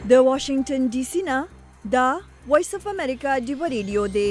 د واشنگټن ډي سي نه دا وایس اف امریکا ډیو ریډیو دی.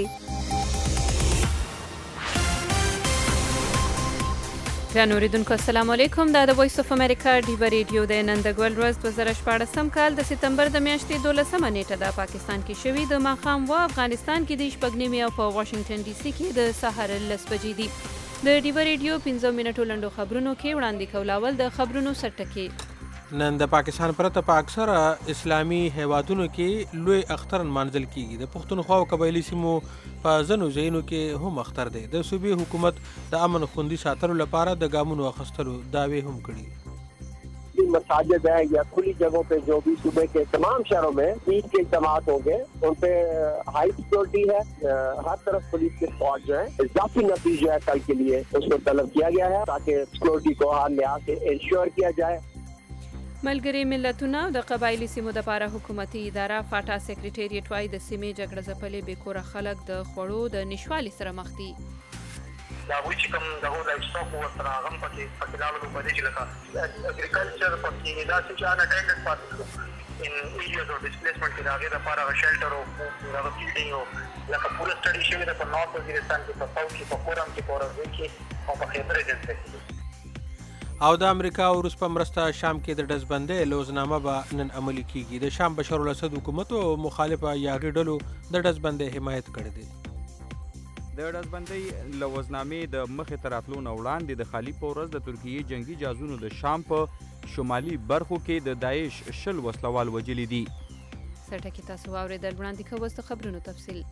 ګرانو اوریدونکو السلام علیکم. دا د وایس اف امریکا ډیو ریډیو دی. نن د ګول ورځ 2014 کال د سپتمبر د میاشتې 12 نیټه د پاکستان کې شوې د ماښام و افغانستان کې د شپږ نیمې او په واشنگټن ډي سي کې د سهار 10 بجې دي. د ډیو ریډیو 15 منټو لنډو خبرونو کې وړاندې کولاول د خبرونو سرټکي. نن د پاکستان پرته په اکثره اسلامي هیوادونو کې لوی اختر نمانځل کیږي. د پښتونخوا او قبایلي سیمو په ځینو ځایونو کې هم اختر دی. د صوبې حکومت د امن خوندي ساتلو لپاره د ګامونو اخیستلو دعوې هم کړي. مساجد ہیں یا کھلی جگہوں پہ جو بھی صوبے کے تمام شہروں میں عید کے اجتماعات ہوں گے ان پہ ہائی سیکورٹی ہے. ہر طرف پولیس کے اسکواڈ جو ہے اضافی نفیس جو ہے کل کے لیے اس کو طلب کیا گیا ہے تاکہ سیکورٹی کو ہر لحاظ سے انشور کیا جائے. ملګري ملتونه د قبایلی سیمو د لپاره حکومتي اداره فاټا سیکریټریټ وايي د سیمې جګړه ځپلې بېکوره خلک د خوړو د نشوالي سره مخ دي. دا وایي چې کوم دغه لایف سټاک ورسره هغه هم پکې لاړو په دې چې لکه اګریکلچر پکې دا چې ان اټینډنټ پاتې شو ان ایریاز اف ډسپلیسمنټ کې د هغې دپاره شیلټر او هغه بلډینګ او لکه پوره سټډي شوې ده په نارت وزیرستان کې په ساوث کې په کورم کې په اورزوی کې او په خیبر ایجنسۍ کې. او د امریکا او روس په مرسته شام کې د ډزبندۍ لوزنامه به نن عملي کیږي. د شام بشار الاسد حکومت او مخالفه یاغي ډلو د ډزبندۍ حمایت کړی دی. د ډزبندۍ لوزنامې د مخې ته راتلو نه وړاندې د خالي په ورځ د ترکیې جنگي جهازونو د شام په شمالي برخو کې د داعش 10 وسلوال وژلي دي. سرټکي تاسو واورېدل. وړاندې کوو اوس د خبرونو تفصیل.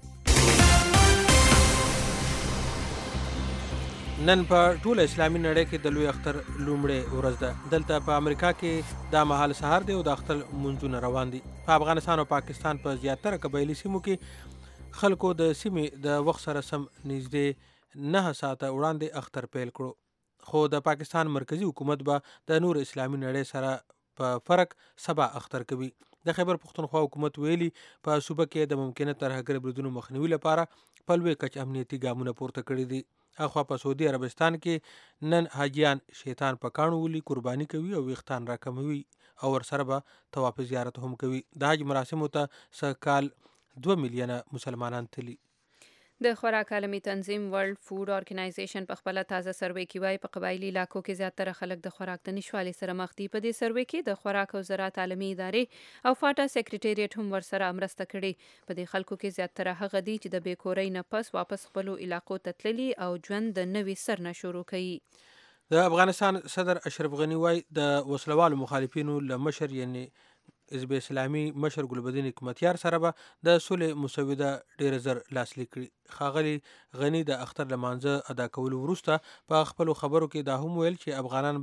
نن په ټوله اسلامي نړۍ کې د لوی اختر لومړۍ ورځ ده. دلته په امریکا کې دا مهال سهار دی او د اختر لمونځونه روان دي. په افغانستان او پاکستان په زیاتره قبایلي سیمو کې خلکو د سیمې د وخت سره سم نږدې 9 ساعته وړاندې اختر پیل کړو. خو د پاکستان مرکزی حکومت به د نور اسلامي نړۍ سره په فرق سبا اختر کوي. د خیبر پښتونخوا حکومت ویلي په صوبه کې د ممکنه ترهګر بریدونو مخنیوي لپاره په لوی کچ امنیتي ګامونه پورته کړي دي. اخوا په سعودي عربستان کې نن حاجیان شیطان په کاڼو ولي قرباني کوي او ویښتان راکموي او ورسره به طواف زیارت هم کوي. د حج مراسمو ته سږ کال 2 میلیونه مسلمانان تلي. د خوراک عالمي تنظیم ورلد فود ارګنایزیشن په خپل تازه سروې کې وايي په قبایلی علاقو کې زیاتره خلک د خوراک د نشوالي سره مخ دي. په دې سروې کې د خوراک او زراعت عالمي ادارې او فاټا سیکریټریټ هم ورسره مرسته کړې. په دې خلکو کې زیاتره هغه دي چې د بیکورۍ نه پس واپس خپلو علاقو ته تللي او ژوند د نوي سر نه شروع کوي. د افغانستان صدر اشرف غنی وايي د وسلوالو مخالفینو له مشر یعنی حزب اسلامي مشر ګلبدین حکمتیار سره به د صلح مسوده ډیر زر لاسلیک کړي. ښاغلي غنی د اختر لمانځه ادا کولو وروسته په خپلو خبرو کې دا هم ویل چې افغانان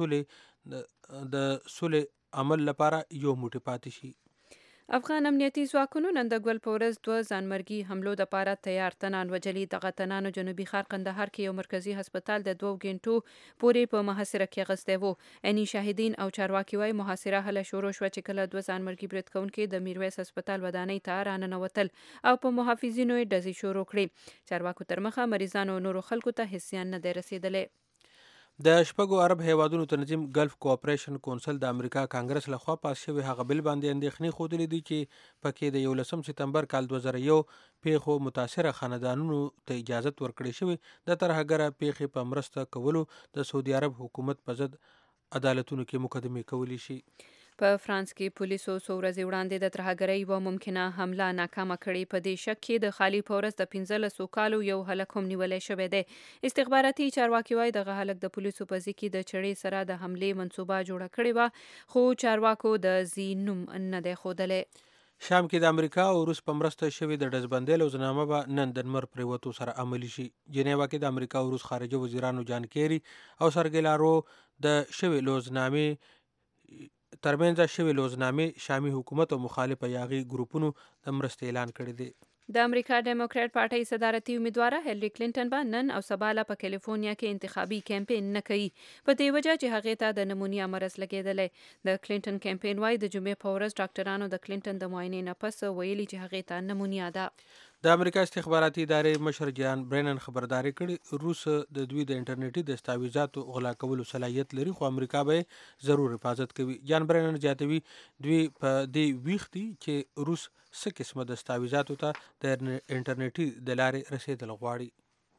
به د صلح عمل لپاره یو موټی پاتې شي. افغان امنیتي ځواکونو نن د ګل په ورځ 2 ځانمرګي حملو دپاره تیار تنان وژلي. دغه تنانو جنوبي ښار قندهار کې یو مرکزي هسپتال د 2 غنټو پورې په محاصره کې اخیستی و. عیني شاهدین او چارواکي وايي محاصره هله شروع شوه چې کله 2 ځانمرګي برید کوونکي د میرویس هسپتال ودانۍ ته راننوتل او په محافظینو یې ډزې شروع کړې. چارواکو تر مخه مریضانو او نورو خلکو ته هیڅ زیان نه دی رسېدلی. د شپږو عرب هیوادونو تنظیم ګلف کوآپریشن کونسل د امریکا کانګرس لخوا پاس شوی هغه بل باندې اندېښنې ښودلې دي چې پکې د 11 سپتمبر کال 2001 پیښو متاثره خاندانونو ته اجازت ورکړې شوې د ترهګره پیښې په مرسته کولو د سعودي عرب حکومت په ضد عدالتونو کې مقدمې کولی شي. په فرانس کې پولیسو څو ورځې وړاندې د ترهګرۍ یوه ممکنه حمله ناکامه کړې. په دې شک کې د خالي په ورځ د 15 کالو یو هلک هم نیولی شوی دی. استخباراتي چارواکي وايي دغه هلک د پولیسو په ځای کې د چړې سره د حملې منصوبه جوړه کړې وه خو چارواکو د ځای نوم نه دی ښودلی. شام کې د امریکا او روس په مرسته شوې د ډزبندۍ لوزنامه به نن د لمر پرېوتو سره عملي شي. جنیوا کې د امریکا او روس خارجه وزیرانو جان کیری او سرګی لاروف د شوې لوزنامې ترمنځ شوې لوزنامې شامي حکومت او مخالفه یاغي ګروپونو د مرستې اعلان کړی دی. د امریکا ډیموکرات پارټۍ صدارتي امیدواره هیلری کلینټن به نن او سبا له په کالیفورنیا کې انتخابي کمپاین نه کوي په دې وجه چې هغې ته د نمونیا مرض لګېدلی. د کلینټن کمپاین وايي د جمعې په ورځ ډاکټرانو د کلینټن د معاینې نه پس ویلي چې هغې ته نمونیا ده. د امریکا استخباراتي ادارې مشر جان برینن خبرداري کړې روس د دوی د انټرنیټي دستاویزاتو غلا کولو صلاحیت لري خو امریکا به ضرور حفاظت کوي. جان برینن زیاتوي دوی په دې ویښ دي چې روس څه قسمه دستاویزاتو ته د انټرنیټي د لارې رسیدل غواړي.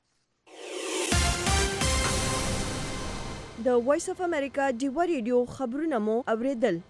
د وایس اف امریکا ډیوا ریډیو خبرونه مو اوریدل.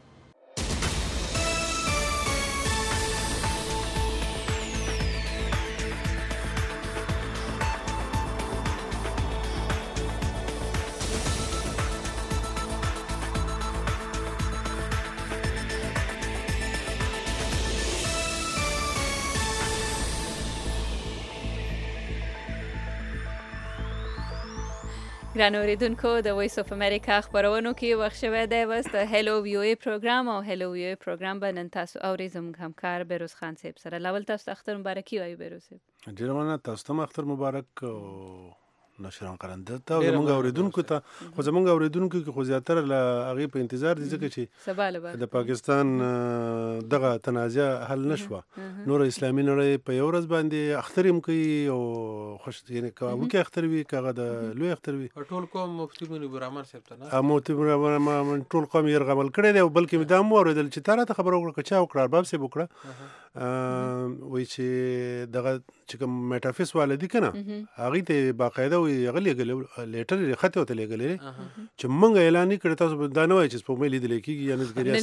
ګران اوریدونکو د وایس اف امریکا خبرونو کې وخت شوی دی وس د هلو ویو ای پروګرام او هلو ویو ای پروګرام به نن تاسو اورئ زموږ همکار بیروز خان صاحب سره. لاول تاسو اختر مبارکي وایو بیروز صاحب. ډیره مننه تاسو ته اختر مبارک او نشران قرنده ته زمونږ اوریدونکو ته خو زمونږ اوریدونکو کې خو زیاتره له هغې په انتظار دي ځکه چې د پاکستان دغه تنازع حل نشوه نور اسلامي نړۍ په یو ورځ باندې اختر هم کوي او خوش یعنې که وړوکی اختر وي که هغه د لوی اختر وي ټول قوم مفتي منیب الرحمن صاحب ته نه مفتي منیب الرحمن ټول قوم یرغمل کړی دی او بلکې مې دا هم واورېدل چې تا راته خبره وکړه که چا وکړه ارباب صاحب وکړه وایي چې دغه چې کوم میټافیس والا دي که نه هغوی ته باقاعده وایي هغه لېږلی لیټر یې خط یې ورته لېږلی چې موږ اعلان یې کړی تاسو دا نه وایي چې سپوږمۍ لیدلی کېږي یا نه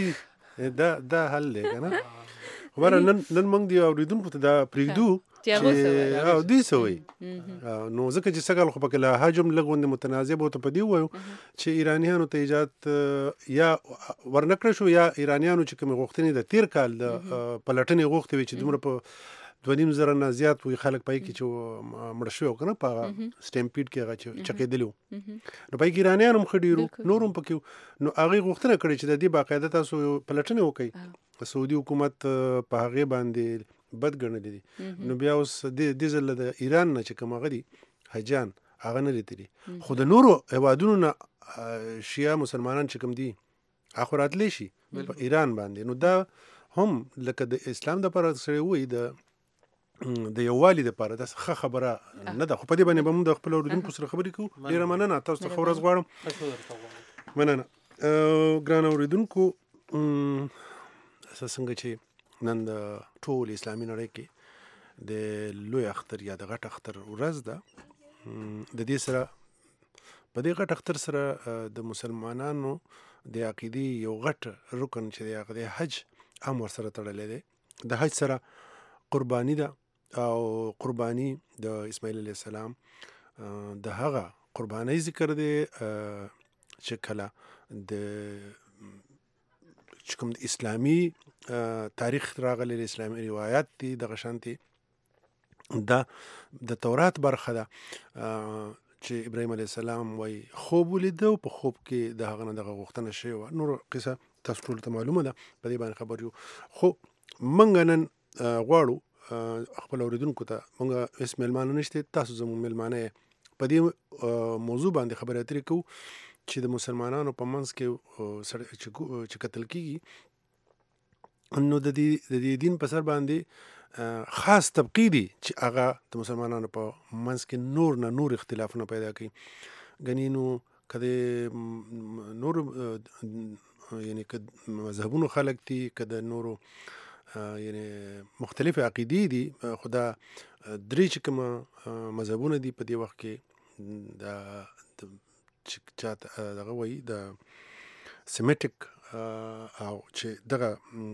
ساینسي دا حل دی که نه خو بهرحال نن موږ د اورېدونکو ته دا پرېږدو چې دوی څه وایي نو ځکه چې سږ کال خو پکې له حج هم لږ غوندې متنازع به ورته په دې ووایو چې ایرانیانو ته ایجاد یا ورنکړی شو یا ایرانیانو چې کومې غوښتنې د تېر کال د پلټنې غوښتې وي چې دومره په 2.5 نه زیات وي خلک پای کې چې مړه شوي وو که نه په هغه سټیمپیډ کې هغه چې چکېدلي وو نو پای کې ایرانیان هم ښه ډېر نور هم پکې وو نو هغې غوښتنه کړې چې د دې باقاعده تاسو پلټنې وکړئ سعودي حکومت په هغې باندې بد ګڼلې دي نو بیا اوس دې ځل د ایران نه چې کوم هغه دي حجان هغه نه لیدلي خو د نورو هېوادونو نه شیعه مسلمانان چې کوم دي هغه راتلی شي په ایران باندې نو دا هم لکه د اسلام دپاره سړی وایي د یووالي دپاره داسې ښه خبره نه ده خو په دې باندې به موږ د خپلو اورېدونکو سره خبرې کوو. ډېره مننه تاسو ته ښه ورځ غواړم. مننه ګرانه اورېدونکو څنګه چې نن د ټول اسلامي نړۍ کې د لوی اختر یا د غټ اختر ورځ ده د دې سره په دې غټ اختر سره د مسلمانانو د عقیدې یو غټ رکن چې دی هغه د حج هم ورسره تړلی دی. د حج سره قرباني ده او قرباني د اسماعیل علیه السلام د هغه قربانۍ ذکر دی چې کله د چې کوم د اسلامي تاریخ راغلی اسلامي روایات دي دغه شانتي دا د تورات برخه ده چې ابراهیم علیه السلام وایي خوب ولیده او په خوب کې د هغه نه دغه غوښتنه شوې وه. نور قصه تاسو ټولو ته معلومه ده په دې باندې خبر یو خو موږ نن غواړو خپل اوریدونکو ته موږ هېڅ میلمانه نشته تاسو زموږ میلمانه یې په دې موضوع باندې خبرې اترې کوو چې د مسلمانانو په منځ کې چې قتل کېږي نو د دې دین په سر باندې خاص طبقې دي چې هغه د مسلمانانو په منځ کې نور نه نور اختلافونه پیدا کوي ګنې نو که د نور یعنې که مذهبونو خلک دي که د نورو یعنې مختلف عقیدې دي خو دا درې چې کومه مذهبونه دي په دې وخت کې د چې چاته دغه وایي د سیمیټک او چې دغه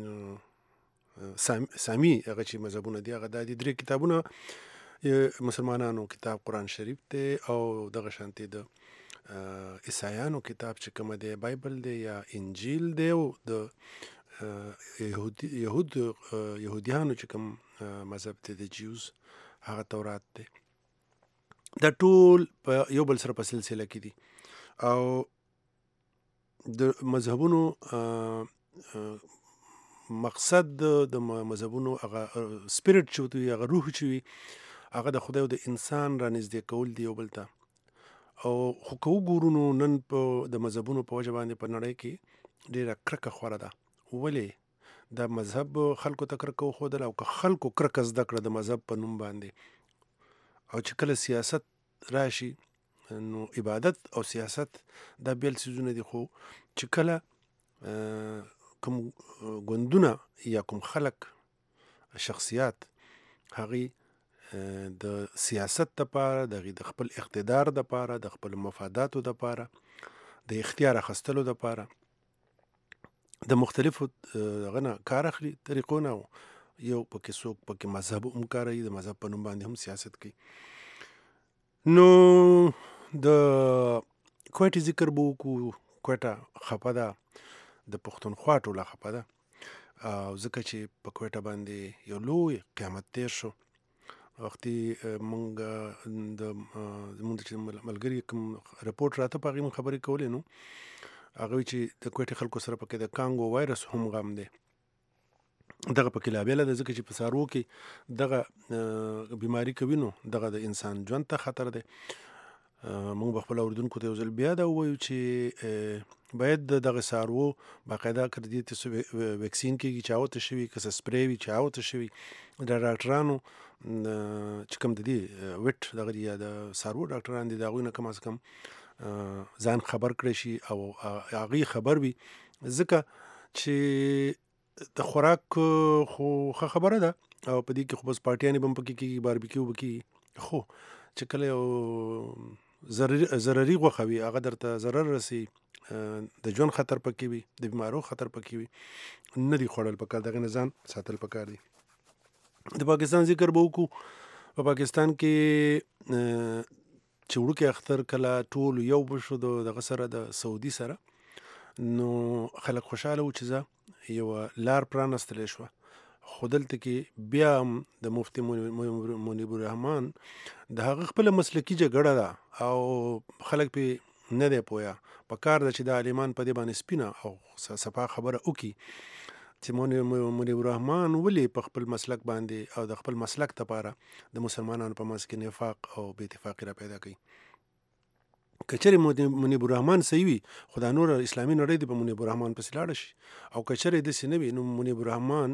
سامي هغه چې مذهبونه دي هغه دا دي درې کتابونه مسلمانانو کتاب قرآن شریف دی او دغه شانتي د عیسایانو کتاب چې کومه دی بایبل دی یا انجیل دی او د یهودیانو چې کوم مذهب دی د جیوز هغه تورات دی. دا ټول په یو بل سره په سلسله کې دي او د مذهبونو مقصد د مذهبونو هغه سپیرټ چې وي هغه روح چې وي هغه د خدای او د انسان را نږدې کول دی یو بل ته او خو که وګورو نو نن په د مذهبونو په وجه باندې په نړۍ کې ډېره کرکه خوره ده. ولې دا مذهب خلکو ته کرکه وښودله او که خلکو کرکه زده کړه د مذهب په نوم باندې او چې کله سیاست راشي نو عبادت او سیاست دا بیل څیزونه دي خو چې کله کوم ګوندونه یا کوم خلک شخصیات هغې د سیاست دپاره د خپل اقتدار دپاره د خپل مفاداتو دپاره د اختیار اخیستلو دپاره د مختلفو هغه نه کار اخلي طریقو نه یو پکې څوک پکې مذهب هم کاروي د مذهب په نوم باندې هم سیاست کوي. نو د کویټې ذکر به وکړو. کویټه خفه ده د پښتونخوا ټوله خفه ده او ځکه چې په کویټه باندې یو لوی قیامت تیر شو وختي مونږ چې ملګري کوم رپورټ راته په هغې مونږ خبرې کولې نو هغه وایي چې د کویټې خلکو سره پکې د کانګو وایرس هم غم دی دغه پکې لابیله ده ځکه چې په څاروو کې دغه بیماري کوي نو دغه د انسان ژوند ته خطر دی. مونږ به خپل اورېدونکو ته یو ځل بیا دا ووایو چې باید دغه څاروو باقاعده که د دې ویکسین کېږي چې هغو ته شوي که څه سپری وي چې هغو ته شوي د ډاکټرانو چې کوم د دې ویټ دغه یا د څاروو ډاکټران دي د هغوی نه کم از کم ځان خبر کړی شي او هغې خبر وي ځکه چې د خوراک خو ښه خبره ده او په دې کې خو بس پارټیانې به هم پکې کېږي باربیکیو به کېږي خو چې کله یو ضرري غوښه وي هغه درته ضرر رسي د ژوند خطر پکې وي د بیمارو خطر پکې وي نه دي خوړل پکار دغه نه ځان ساتل پکار دي. د پاکستان ذکر به وکړو. په پاکستان کې چې وړوکی اختر کله ټول یو بشو دغه سره د سعودي سره نو خلک خوشحاله وو چې زه یوه لار پرانستلی شوه خو دلته کې بیا هم د مفتي منیب الرحمن د هغه خپله مسلکي جګړه ده او خلک پې نه دی پوهه په کار ده چې د عالمان په دې باندې سپینه او صفا خبره وکړي چې منیب الرحمن ولې په خپل مسلک باندې او د خپل مسلک لپاره د مسلمانانو په منځ کې نفاق او بې اتفاقي را پیدا کوي. که چېرې منیب الرحمن صحیح وي خو دا نور اسلامي نړۍ دې په منیب الرحمن پسې لاړه شي او که چېرې داسې نه وي نو منیب الرحمن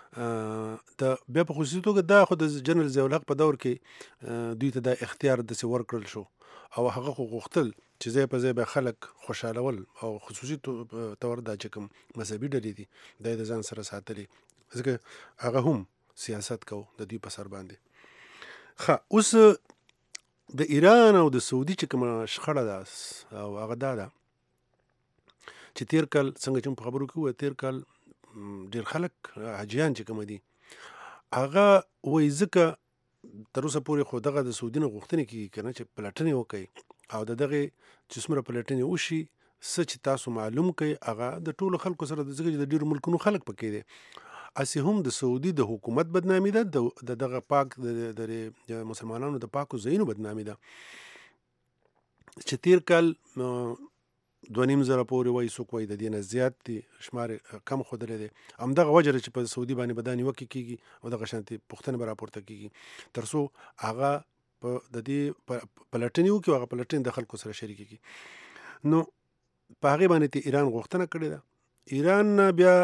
د بیا په خصوصي توګه دا خو د جنرال ضیاء الحق په دور کې دوی ته دا اختیار داسې ورکړل شو او هغه خو غوښتل چې ځای په ځای به خلک خوشحالول او خصوصي طور دا چې کوم مذهبي ډلې دي دا یې د ځان سره ساتلي ځکه هغه هم سیاست کو د دوی په سر باندې. ښه اوس د ایران او د سعودي چې کومه شخړه ده او هغه دا ده چې تیر کال څنګه چې په خبرو کې وویل تیر کال ډېر خلک حاجیان چې کومه دي هغه وایي ځکه تر اوسه پورې خو دغه د سعودي نه غوښتنې کېږي که نه چې پلټنې وکړي او د دغې چې څومره پلټنې وشي څه چې تاسو معلوم کړئ هغه د ټولو خلکو سره ځکه چې د ډېرو ملکونو خلک پکې دي اسې هم د سعودي د حکومت بدنامي ده د دغه پاک د مسلمانانو د پاکو ځایونو بدنامي ده چې تیر کال 2,500 پورې وایي څوک وایي د دې نه زیات دي شمار کم ښودلی دی همدغه وجه ده چې په سعودي باندې به دا نیوکې کېږي او دغه شانتې پوښتنې به راپورته کېږي تر څو هغه په د دې پلټنې وکړي او هغه پلټنې د خلکو سره شریکې کړي. نو په هغې باندې ایران غوښتنه کړې ده. ایران بیا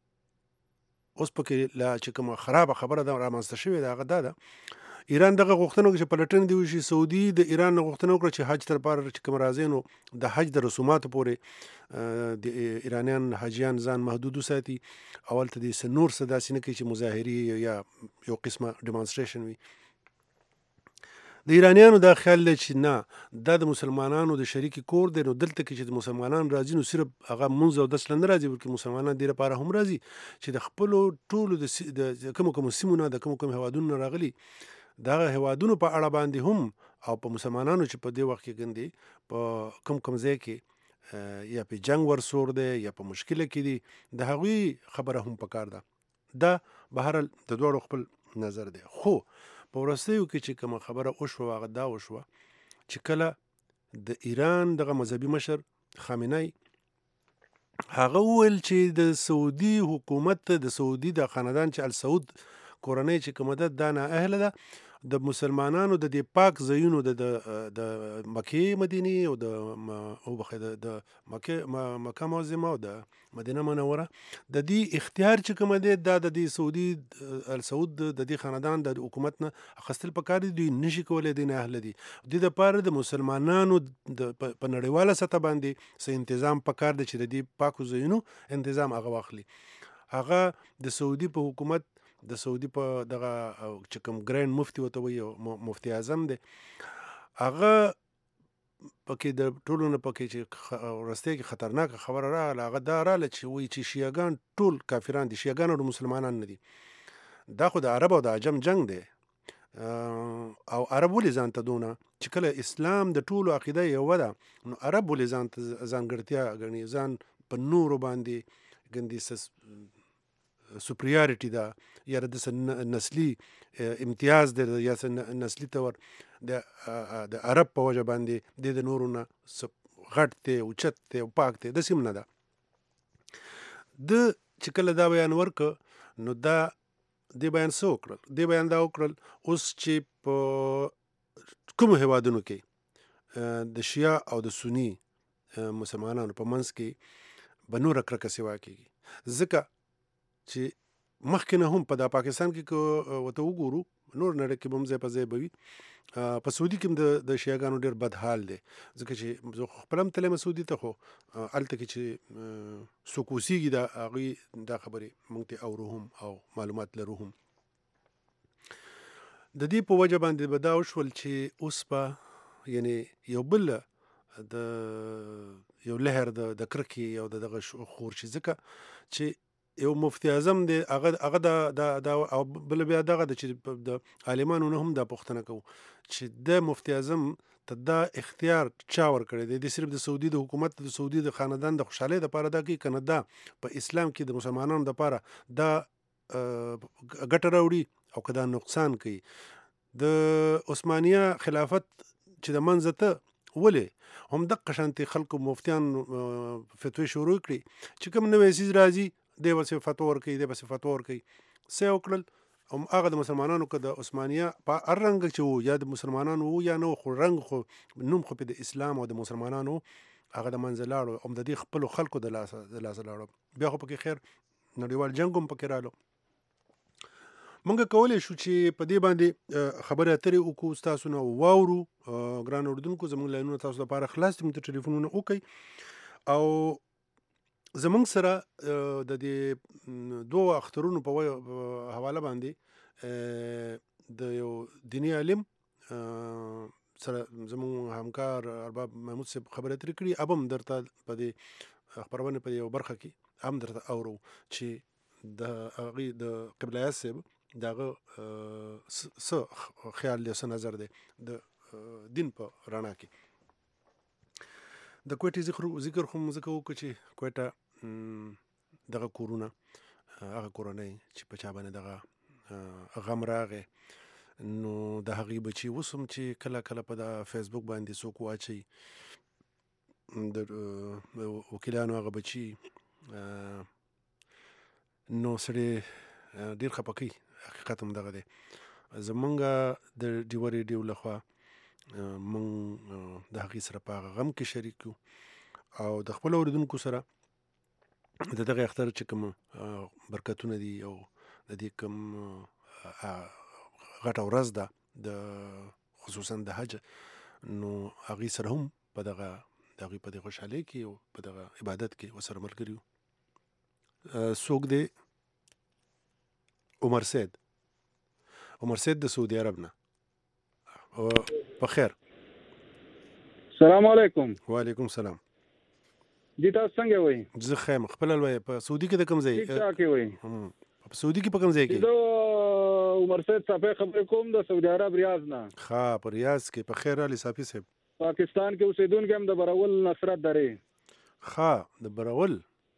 اوس پکې لا چې کومه خرابه خبره ده رامنځته شوې ده هغه دا ده ایران دغه غوښتنه وکړي چې پلټنې دې وشي. سعودي د ایران نه غوښتنه وکړه چې حج تر پاره چې کوم راځي نو د حج د رسوماتو پورې د ایرانیان حاجیان ځان محدود وساتي او هلته دې څه نور څه داسې نه کوي چې مظاهرې یا یو قسمه ډیمانسټریشن وي. د ایرانیانو دا خیال دی چې نه دا د مسلمانانو د شریکي کور دی نو دلته کې چې د مسلمانان راځي نو صرف هغه منځ او دس نه راځي بلکې مسلمانان دې لپاره هم راځي چې د خپلو ټولو د کومو سیمو نه د کوم هیوادونو نه راغلي دغه هیوادونو په اړه باندې هم او په مسلمانانو چې په دې وخت کې ګندي په کوم ځای کې یا په جنگ ورسور دی یا په مشکله کې دي د هغوی خبره هم پکار ده. دا بهرحال د دواړو خپل نظر دی. خو په وروستیو کې چې کومه خبره وشوه هغه دا وشوه چې کله د ایران دغه مذهبي مشر خامنه‌ای هغه وویل چې د سعودي حکومت د سعودي د خاندان چې السعود کورنۍ چې کومه ده دا نااهله ده د مسلمانانو د دې پاک ځایونو د مکې مدینې او د مکه معظمه او د مدینه منوره د دې اختیار چې کوم دی دا د دې سعودي السعود د دې خاندان د حکومت نه اخیستل پکار دي. دوی نشي کولی دی نه اهل دي د دپاره د مسلمانانو په نړیواله سطح باندې څه انتظام پکار دی چې د دې پاکو ځایونو انتظام هغه واخلي. هغه د سعودي په حکومت د سعودي په دغه چې کوم ګرینډ مفتي ورته وایي او مفتي اعظم دی هغه پکې د ټولو نه پکې چې وروستۍ کې خطرناکه خبره راغله هغه دا راغله چې وایي چې شیعهګان ټول کافران دي. شیعهګان او مسلمانان نه دي. دا خو د عرب او د عجم جنگ دی او عرب ولې ځان ته دونه چې کله اسلام د ټولو عقیده یوه ده نو عرب ولې ځان ته ځانګړتیا ګڼي ځان په نورو باندې ګندي سپریارټي ده یا د نسلي امتیاز دی یا نسلي طور د عرب په وجه باندې د نورو نه غټ دی اوچت دی او پاک دی داسې هم نه ده. د چې کله دا بیان ورکړه نو دا دې بیان څه وکړل؟ دې بیان دا وکړل اوس چې په کومو هیوادونو کې د شیعه او د سني مسلمانانو په منځ کې به نوره کرکه سوا کېږي ځکه چې مخکې نه هم په دا پاکستان کې ورته وګورو نور نړۍ کې به هم ځای په ځای به وي. په سعودي کې هم د شیعهګانو ډېر بد حال دی ځکه چې زه خپله هم تللی یم سعودي ته خو هلته کې چې څوک اوسېږي د هغوی دا خبرې موږ ته اورو هم او معلومات لرو هم. د دې په وجه باندې به دا وشول چې اوس به یعنې یو بل د یو لهر د کرکې او د دغه خور شي ځکه چې یو مفتی اعظم دی هغه دا او بل بیا دغه د چې د عالمانو نه هم دا پوښتنه کوو چې د مفتی اعظم ته دا اختیار چا ورکړی دی؟ د صرف د سعودي د حکومت د سعودي د خاندان د خوشحالۍ دپاره دا کوي که نه دا په اسلام کې د مسلمانانو دپاره دا ګټه راوړي او که دا نقصان کوي؟ د عثمانیه خلافت چې د منځه ته ولې هم دقه شانتې خلکو مفتیان فتوی شروع کړي چې کوم نوی څیز راځي دی به فتوا ورکوي دی به فتوا ورکوي څه یې وکړل هم هغه د مسلمانانو که د عثمانیه په هر رنګ چې وو یا د مسلمانانو وو یا نه وو خو رنګ خو نوم خو پې د اسلام او د مسلمانانو هغه د منځه لاړو هم د دې خپلو خلکو د لاسه لاړو. بیا خو پکې خیر نړیوال جنګ هم پکې رالو. مونږ کولی شو چې په دې باندې خبرې اترې وکړو ستاسو نه واورو. ګران اورېدونکو زموږ لاینونه تاسو لپاره خلاص دي موږ ته ټلیفونونه وکړئ او زمونږ سره د دې دوه اخترونو په حواله باندې د یو دیني عالم سره زمونږ همکار ارباب محمود صاحب خبرې اترې کړي. اب هم درته په دې خپرونې په یو برخه کې هم درته اورو چې د هغې د قبله یاز صاحب د هغه څه خیال دی څه نظر دی د دین په رڼا کې. د کویټې ذکر خو مو ځکه وکړو چې کویټه دغه کورونه هغه کورنۍ چې په چا باندې دغه غم راغی نو د هغې بچي اوس هم چې کله کله په د فیسبوک باندې څوک واچوي د وکیلانو هغه بچي نو سړی ډېر خفه کوي. حقیقت هم دغه دی. زمونږ د ډیوه ریډیو لخوا مونږ د هغې سره په هغه غم کې شریک یو او د خپلو اورېدونکو سره د دغه اختر چې کوم برکتونه دي او د دې کوم غټه ورځ ده د خصوصا د حج نو هغې سره هم په دغه د هغوی په دې خوشحالۍ کې او په دغه عبادت کې ورسره ملګري یو. څوک دی؟ عمر سید د سعودي عرب نه. په خیر. السلام علیکم. وعلیکم السلام. جی تاسو څنګه وایي؟ زه ښه یم. خپله لویه په سعودي کې د کوم ځای؟ ټیک ټاک یې وایي. په سعودي کې په کوم ځای کې؟ زه عمر سید صافی خبرې کوم د سعودي عرب ریاض نه. ښه په ریاض کې. په خیر علي صافی صاحب. پاکستان کې اوسېدونکی هم د برول نصرت درې. ښه د برول.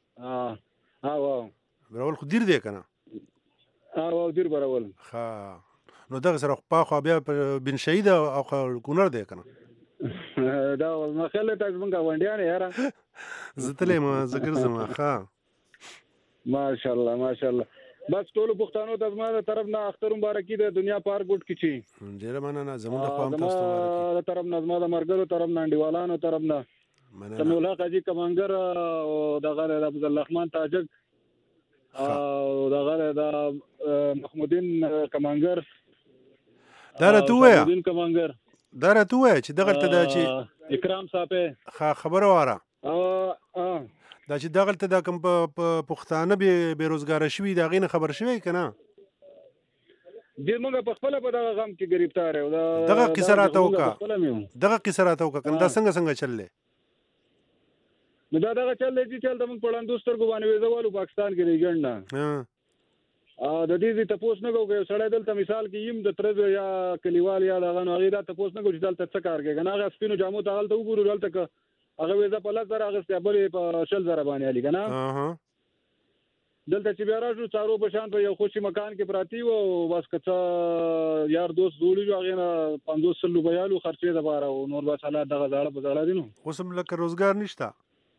برول خو دیر دی که نه؟ دیر برول. ښه نو دغه سره پاخوا بیا بن شهید او کونړ دی که نه؟ دا ما خیال دی تاسو زموږ ګاونډیان یې یاره. زه تللی یم زه ګرځم. ښه ماشاءالله ماشاءالله. بس ټولو پښتنو ته زما د طرف نه اختر مبارکي د دنیا پار ګډ کیچی ډیره مننه زموږ د خپل تاسو مبارکي د طرف نه زما د مرګرو طرف نه انډیوالانو طرف نه سمي الله قاضي کمانګر او دغه د عبد الرحمن تاجک او دغه د محمودین کمانګر محمودین کمانګر درته وای چې دغه ته د چې اکرام صاحب خبره واره دا چې دغه ته د کوم پښتانه به روزګار شوي دا غینه خبر شوی کنه دې موږ په خپل په دغه غم کې گرفتار یو دغه قصه راته وکړه کنه دا څنګه چللې نو دا دغه چللې چې چلته موږ په لاندو سترګو باندې ویزوالو پاکستان کې ریګنډ نه د دې تاسو نه کوو چې سړی دلته مثال کې یم د ترز یا کلیوال یا دغه نو هغه دا تاسو نه کوو چې دلته څه کار کوي کنه هغه سپینو جامو ته غلطه وګورو دلته هغه ویزه په لږ زره هغه استعمال په شل زره باندې علي کنه دلته چې بیا راځو څارو په شان په یو خوشي مکان کې پراتی وو بس کڅا یار دوست جوړی هغه نه 500 روپیالو خرچې د بار او نور بس حالات دغه زړه په زړه دي نو اوسم لکه روزګار نشته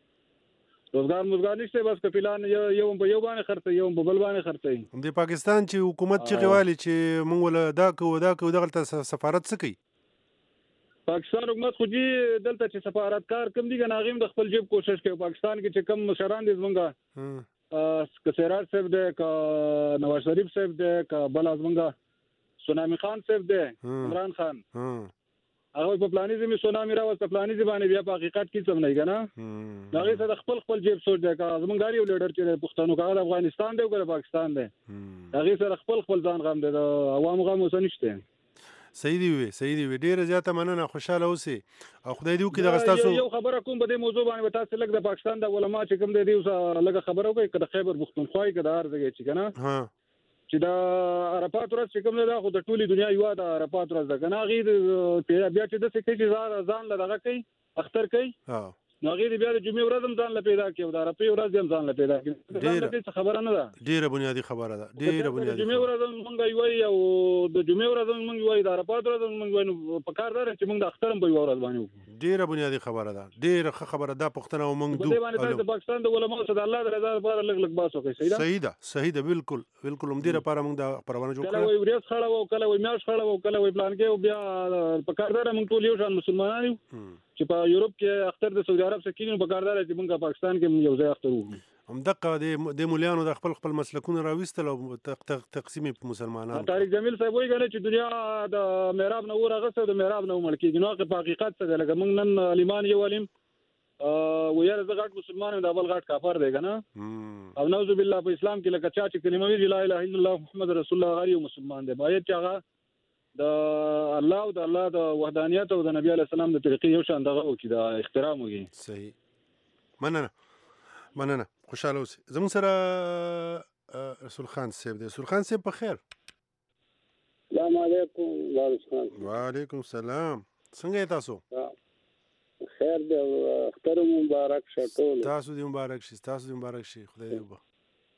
روزګار نشته بس کپلان یو په یو باندې خرڅي یو په بل باندې خرڅي د پاکستان چې حکومت چې غوالي چې مونږ ولا دا کو دغه سفارت څه کوي پاکستان حکومت خو دې دلته چې سفارتکار کم دي غناغیم د خپل جیب کوشش کوي پاکستان کې چې کم مشران دي زمونږه کسرات صاحب دې کا نواز شریف صاحب دې کا بل زمونږه سونامي خان صاحب دې عمران خان هغه په پلاني زمي سونامي راوست په پلاني زبانه بیا په حقیقت کې څه نه کنه هغه څه د خپل جیب سوچ دی کا زمونږ یو لیډر چې پښتنو کا د افغانستان دی او پاکستان دی هغه سره خپل ځان غم دی د عوامو غم وسه نشته صحیح دی ډیره زیاته مننه خوشاله اوسئ او خدای دې وکړي دغه تاسو یو خبره کوم په دې موضوع باندې تاسو لږ د پاکستان د علما چې کوم دی اوسه لږ خبره وکړئ کله خیبر پختونخوا کې د ارزګي چې کنه چې دا عرفات ورځ چې کوم دا خو د ټولي دنیا یو د عرفات ورځ ده کنه غي بیا چې د څه کې ځان لږه کوي اختر کوي نو غي بیا د جمعې ورځ هم ځان له پیدا کوي د عرفې ورځ هم ځان له پیدا کوي ډیره خبره نه ده ډیره بنیادی خبره ده ډیره بنیادی جمعې ورځ مونږ یو او د جمعې ورځ مونږ یو د عرفات ورځ مونږ نو په کار دار چې مونږ د اختر په ورځ باندې ډیره بنیادی خبره ده ډیره خبره ده پښتنه او مونږ دوه باندې د پاکستان د علماء سره الله د رضا لپاره لږ باسو کوي صحیح ده بالکل هم دې لپاره مونږ د پروانه جوړ کړو کله وي ریاض خړاو کله وي میاش خړاو کله وي پلان کې بیا په کار دار مونږ ټول یو شان مسلمانان یو چې په یورپ کې اختر د سعودي عرب سره کینو په کار دار چې مونږ پاکستان کې یو ځای اختر وکړو هم دغه د مولیانو د خپل مسلکونه راويستل او تقسیم په مسلمانانو طارق جمیل صاحب وایي چې دنیا د محراب نه ورغسه د محراب نه مړ کیږي نو په حقیقت څه لکه مونږ نن علیمان یو علم ویره زغټ مسلمان دا بل غټ کافر دی کنه او نعوذ بالله په اسلام کې لکه چا چې کلمه وی لا اله الا الله محمد رسول الله غری مسلمان دی باید چې هغه د الله او د الله د وحدانیت او د نبی علی السلام د طریقې یو شان دغه او کې د احترام وږي صحیح مننه خوشاله اوسئ زموږ سره رسول خان صاحب دی رسول خان صاحب په خیر السلام علیکم وعلیکم السلام څنګه تاسو خیر دی اختر مبارک شه ټول تاسو دې مبارک شي خدای دې وبخښي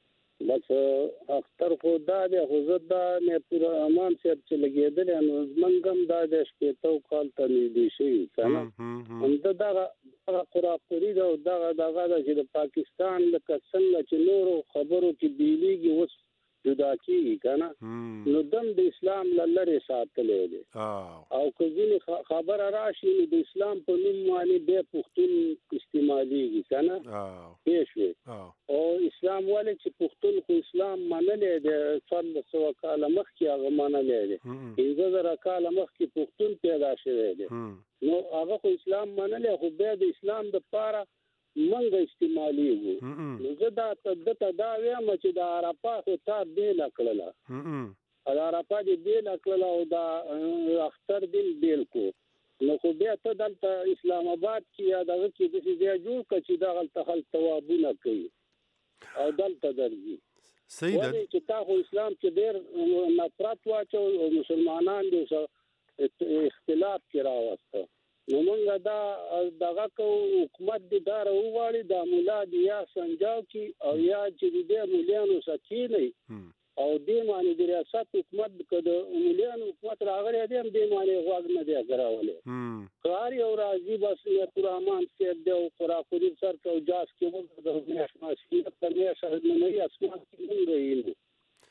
بس اختر خو دا دی خو زه دا نه پور امان صاحب چې لګېدل نو منګم دا د شپېتو کال ته نږدې شي کنه هم دا خرافوري دا دغه چې د پاکستان لکه څنګه چې نورو خبرو کې بیلیږي اوس جدا کیږي کنه نو دم د اسلام لری ساتلې دي او کله خبر راشي د اسلام په نوم باندې به پښتون استعماليږي کنه پېښوي او اسلام والے چې پښتون خو اسلام منلې دي څل سو کال مخکې هغه منلې دي 1000 کال مخکې پښتون پیدا شوی دی نو هغه خو اسلام منلې خو به د اسلام د پاره منګه استعمالي نو زه دا وایم چې د عرفه خو تا بیل کړله د عرفه دې بیل کړله او د اختر بیل کو نو خو بیا ته دلته اسلام آباد کې یا دغه کې د ځای جوړ کړ چې دغه خلک توابونه کوي او دلته درځي صحیح ده چې تا خو اسلام کې ډېر نفرت واچو او مسلمانان دې اختلاف کې راوسته نو موږ دا دغه حکومت دې دا راوغواړي د مولا دی یا سنجاو کې او یا چې دې مولیانو سکی نه او دې معنی د ریاست حکومت کده مولیانو حکومت راغلي دې معنی غواګ نه دی غراولې قاری او راضي بس یې رحمان سید دی او خرافوري سر کو جاس کې موږ د نشماسي په دې شهر نه اسمان کې نه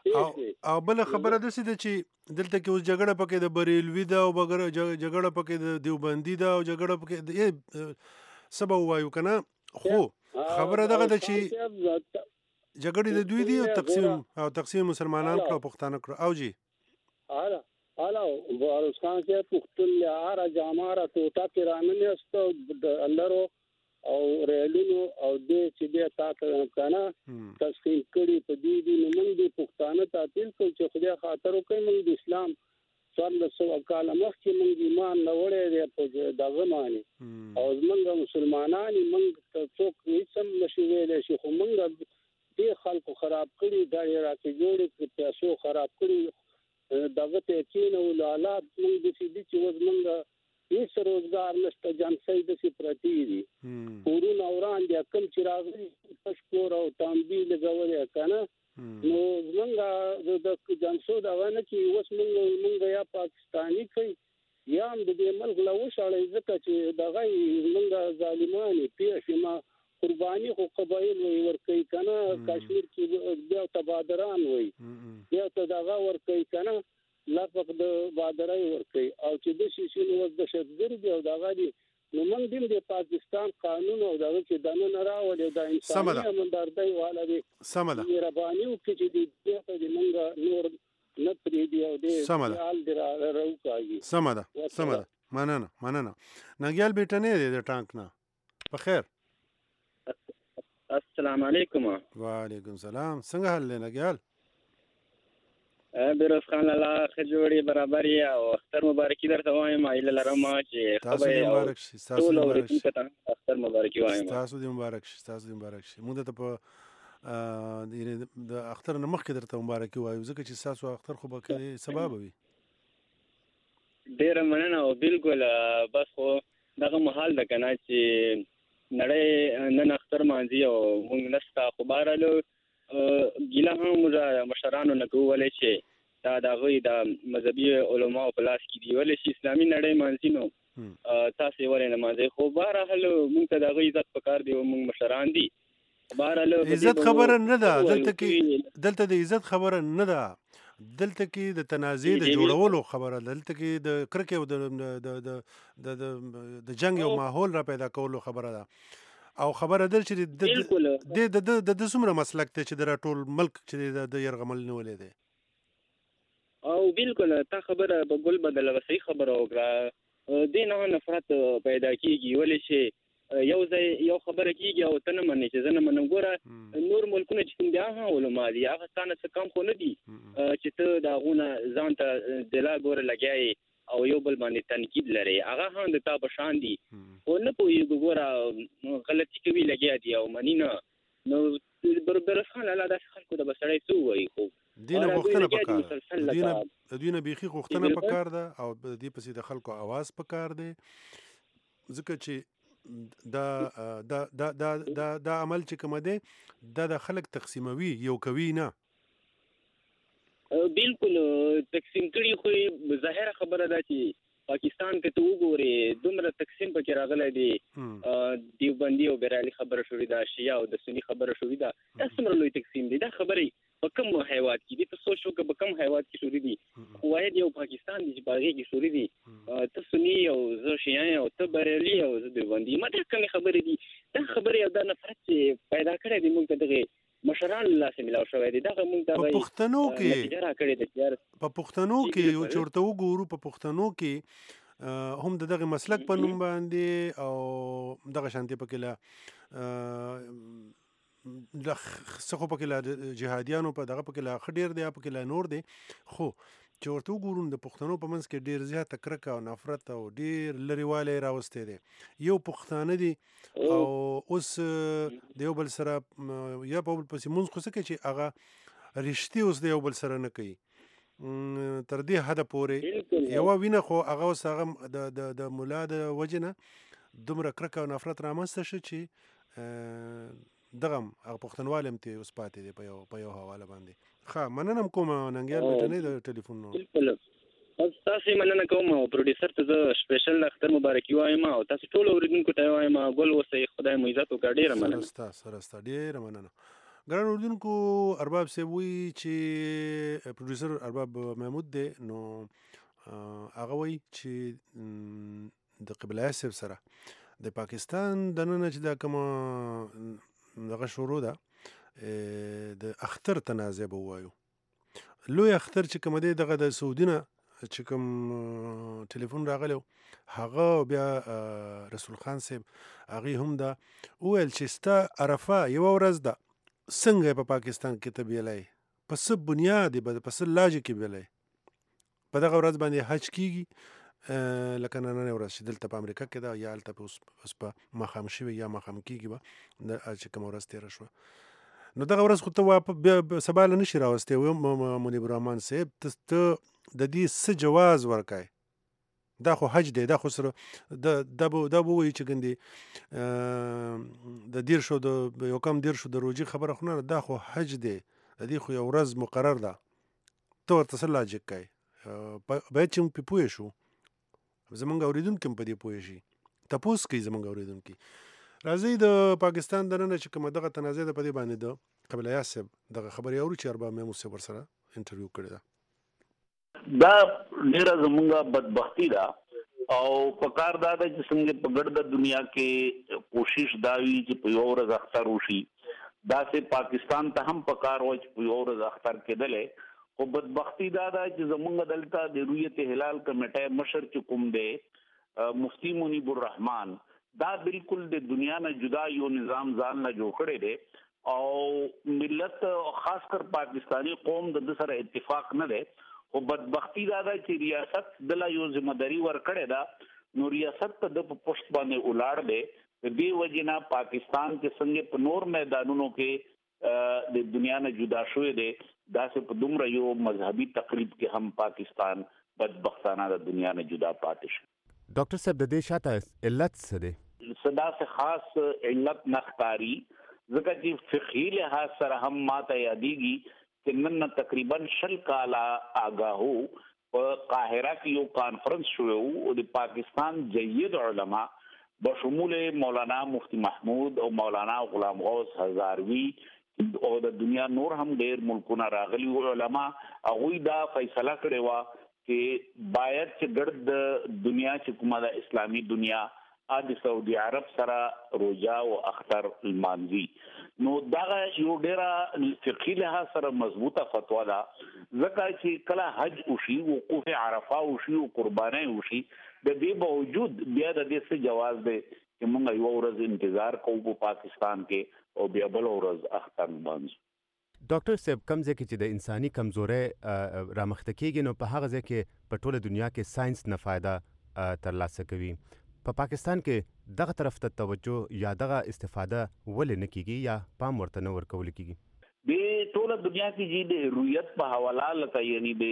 او بل خبره ده چې دلته کې اوس جګړه پکې د بریلوي ده او جګړه پکې د دیوبندي ده او جګړه پکې سبا وایو کنه خو خبره دغه ده چې جګړې د دوی دي او تقسیم مسلمانان کړه پښتانه کړه او جی حالا وارث خان کې پښتون لاره جاماره ټوټه کې رانه است اندرو او ریلونو او دې چې دې تاسو کنه تسخیر کړي په دې دي نو موږ د پښتانه تعطیل کوو چې خدای خاطر وکړي موږ د اسلام 1400 کال مخکې موږ ایمان نه وړي دی په دغه معنی او موږ مسلمانان موږ څوک هیڅ نشو ویلای شي خو موږ دې خلکو خراب کړي دا راکې جوړې کړي پیسو خراب کړي دغه ته کینو ولالات موږ د سې دي چې وزمنګ هیڅ روزګار نشته جنسي د سي پرتی دي پورون اوران دي کم چې راغلي پښپور او تامبي لګولې کنه نو زمونږ د جنسو دا ونه چې اوس مونږ یا پاکستاني کوي یا هم د دې ملک له وشاړې ځکه چې دغه مونږ ظالمانه پیښه ما قرباني خو قبایل وي ورکوي کنه کشمیر کې بیا تبادران وي بیا ته دغه ورکوي کنه لپاره د بادرای ورکوي او چې د شیشینو وز د شتګر دی او دغه دی نو موږ دیم د پاکستان قانون او دغه کې دنه نه راوړي د انساني امنداردی والا دی سمده مهرباني وکړي چې دې ته موږ نور نه پرې دی او دې حال درا راوکاږي سمده مننه نګیال بیٹنه دی د ټانک نه په خیر السلام علیکم وعلیکم السلام څنګه حال دی نګیال بیروز خان الله خجوړي برابر او اختر مبارکي درته وایم ایله لرم چې تاسو دې مبارک شي تاسو مبارک شي اختر مبارکي وایم تاسو دې مبارک شي موږ ته په د اختر نه مخکې درته مبارکي وایو ځکه چې تاسو اختر خو به کې سبب وي ډیر مننه او بالکل بس خو دغه محل د کنه چې نړۍ نن اختر مانځي او موږ نستا خو بارالو ګیله هم مشرانو نه کولای شي دا دغه د مذهبي علماو په لاس کې دی ولې چې اسلامي نړۍ مانځي نو تاسو ولې نه مانځي خو بهرحال موږ ته دغه عزت پکار دی او موږ مشران دي بهرحال عزت خبره نه ده دلته د عزت خبره نه ده دلته کې د تنازع د جوړولو خبره دلته کې د کرکې او د جنگ یو ماحول را پیدا کولو خبره ده او خبره در چې د څومره مسلک ته چې د ټول ملک چې د يرغمل نیولې ده او بالکل تا خبره په ګل بدله وسې خبره وکړه دینه نفرت پیدا کیږي ولې چې یو خبره کیږي او تنه منې چې زنه منم ګوره نور ملکونه چې کوم دي هغه علماء دي هغه ستانه څه کم خو نه دي چې ته دا غونه ځان ته دلا ګوره لګیاي او یو بل باندې تنقید لري هغه هم د تا په شان دي او نه پوهیږي ګوره غلطي کوي لګیا دي او منی نه نو برابر خان الله د خلکو د بسړی څو وایي خو دینه وختونه پکار دینه بيخي وختونه پکار ده او دې پسې د خلکو आवाज پکار دی ځکه چې دا عمل چې کوم دی د خلک تقسیموي یو کوي نه بالکل تقسیم کړي خو ظاهره خبره ده چې پاکستان ته وګوري دومره تقسیم پکې راغلی دی دیوبندي او بیرالي خبره شوې ده شیعه او د سنی خبره شوې ده دا څومره لوی تقسیم دی دا خبرې په کوم هیواد کې دي ته سوچ وکړه په کوم هیواد کې شوې دي واحد یو پاکستان دی چې باغې کې شوې دي ته سنی او زه شیعه او ته بیرالي او زه دیوبندي ماته کوم خبرې دي دا خبرې او د نفرت چې پیدا کړې دي موږ ته دغه مشران الله سم ملاو شوې دي دغه موږ ته په پښتنو کې چورته وګورو په پښتنو کې هم دغه مسلک په نوم باندې او دغه شانتي پکې لا څخه پکې لا جهادیانو په دغه پکې لا خډیر دی پکې لا نور دی خو چورته وګورو د پښتنو په منځ کې ډیر زیات کرکه او نفرت او ډیر لریواله راوسته دي یو پښتانه دي او اوس دیو بل سره یا په بل پسې مونږ خو څه کې چې هغه رښتې اوس دیو بل سره نه کوي تر دې حد پورې یو وینه خو هغه اوس هغه د مولا د وجنه دومره کرکه او نفرت رامنځته شي چې دغه پښتونوالم ته اوس پاتې دی په یو حواله باندې ښه مننه کوم ننګیال بیٹنه د ټلیفون نو بالکل تاسو مننه کوم او پروډوسر ته زه سپیشل اختر مبارکي وایم او تاسو ټول اوریدونکو ته وایم ګل وسه خدای مو عزت وکړي ډیر مننه سره ډیر مننه ګران اردوونکو ارباب صاحب وایي چې پروډوسر ارباب محمود دی نو هغه وایي چې د قبله صاحب سره د پاکستان دننه چې دا کومه دغه شروع ده د اختر تنازع به ووایو لوی اختر چې کوم دی دغه د سعودي نه چې کوم ټلیفون راغلی هغه بیا رسول خان صاحب هغې هم دا وویل چې ستا عرفه یوه ورځ ده څنګه په پاکستان کې ته بیلی په څه بنیاد به په څه لاجې کې بیلی په دغه ورځ باندې حج کېږي لکه نننۍ ورځ چې دلته په امریکا کې ده یا هلته اوس په ماښام شوي یا ماښام کېږي به چې کومه ورځ تېره شوه نو دغه ورځ خو ته بیا سبا له نشي راوستی منیب الرحمن صاحب ته د دې څه جواز ورکای دا خو حج دی دا خو سره دا به ووایي چې ګندې د دیرشو د یو کم دیرشو د روجي خبره خو نه دا خو حج دی د دې خو یو ورځ مقرر ده ته ورته څه لاجک کوې باید چې موږ پې پوه شو زمونږ اورېدونکي هم په دې پوه شي تپوس کوي زمونږ اورېدونکي راځئ د پاکستان دننه چې کومه دغه تنازع ده په دې باندې د قبله یاس صاحب دغه خبرې اورو چې ارباب محمود صاحب ورسره انټرویو کړې ده دا ډیره زمونږه بدبختی ده او پکار دا ده چې څنګه په ګرده دنیا کې کوشش دا وي چې په یو ورځ اختر وشي داسې پاکستان ته هم پکار وای چې په یو ورځ اختر کېدلی خو بدبختی دا ده چې زمونږ دلته د رویت هلال کمیټه مشر چې کوم دی مفتی منیب الرحمن دا بالکل د دنیا نه جدا یو نظام ځان نه جوړ کړی دی او ملت خاص کر پاکستانی قوم د سره اتفاق نه دی خو بدبختی دا ده چې ریاست دله یو ذمہ داری ورکړې ده نو ریاست ته د پشت باندې ولاړ دی د دې وجې نه پاکستان کې څنګه په نور میدانونو کې د دنیا نه جدا شوی دی داسې په دومره یو مذهبي تقریب کې هم پاکستان بدبختانه د دنیا نه جدا پاتې شو ډاکټر صاحب د دې شاته علت څه دی صدا سے خاص علت نختاری ځکه چې فقهي لحاظ سره هم ماته یادېږي چې نن تقریبا 20 کاله آګاهو په قاهره کې یو کانفرنس شوی او د پاکستان جید علما بشمول مولانا مفتی محمود او مولانا غلام غوث هزاروی او د دنیا نور هم ډېر ملکونه راغلي علما هغوی دا فیصله کړې وه چې باید چې ګرد دنیا چې کومه د اسلامي دنیا د سعودي عرب سره روجا او اختر المانزي نو دا یو ډیره فقهي لحاظ سره مضبوطه فتوا ده ځکه چې کله حج وشي وقوف عرفه وشي او قرباني وشي د دې باوجود بیا د دې څه جواز دی چې موږ یو ورځ انتظار کوو په پاکستان کې او بیا بل ورځ اختر المانزي ډاکټر صاحب کوم ځای کې چې د انساني کمزورۍ رامخته کېږي نو په هغه ځای کې په ټوله دنیا کې ساينس نه فایده ترلاسه کوي په پاکستان کې دغه طرف ته توجه یا دغه استفاده ولې نه کیږي یا پام ورته نه ورکول کیږي د ټوله دنیا کې چې د رویت په حواله لکه یعنی د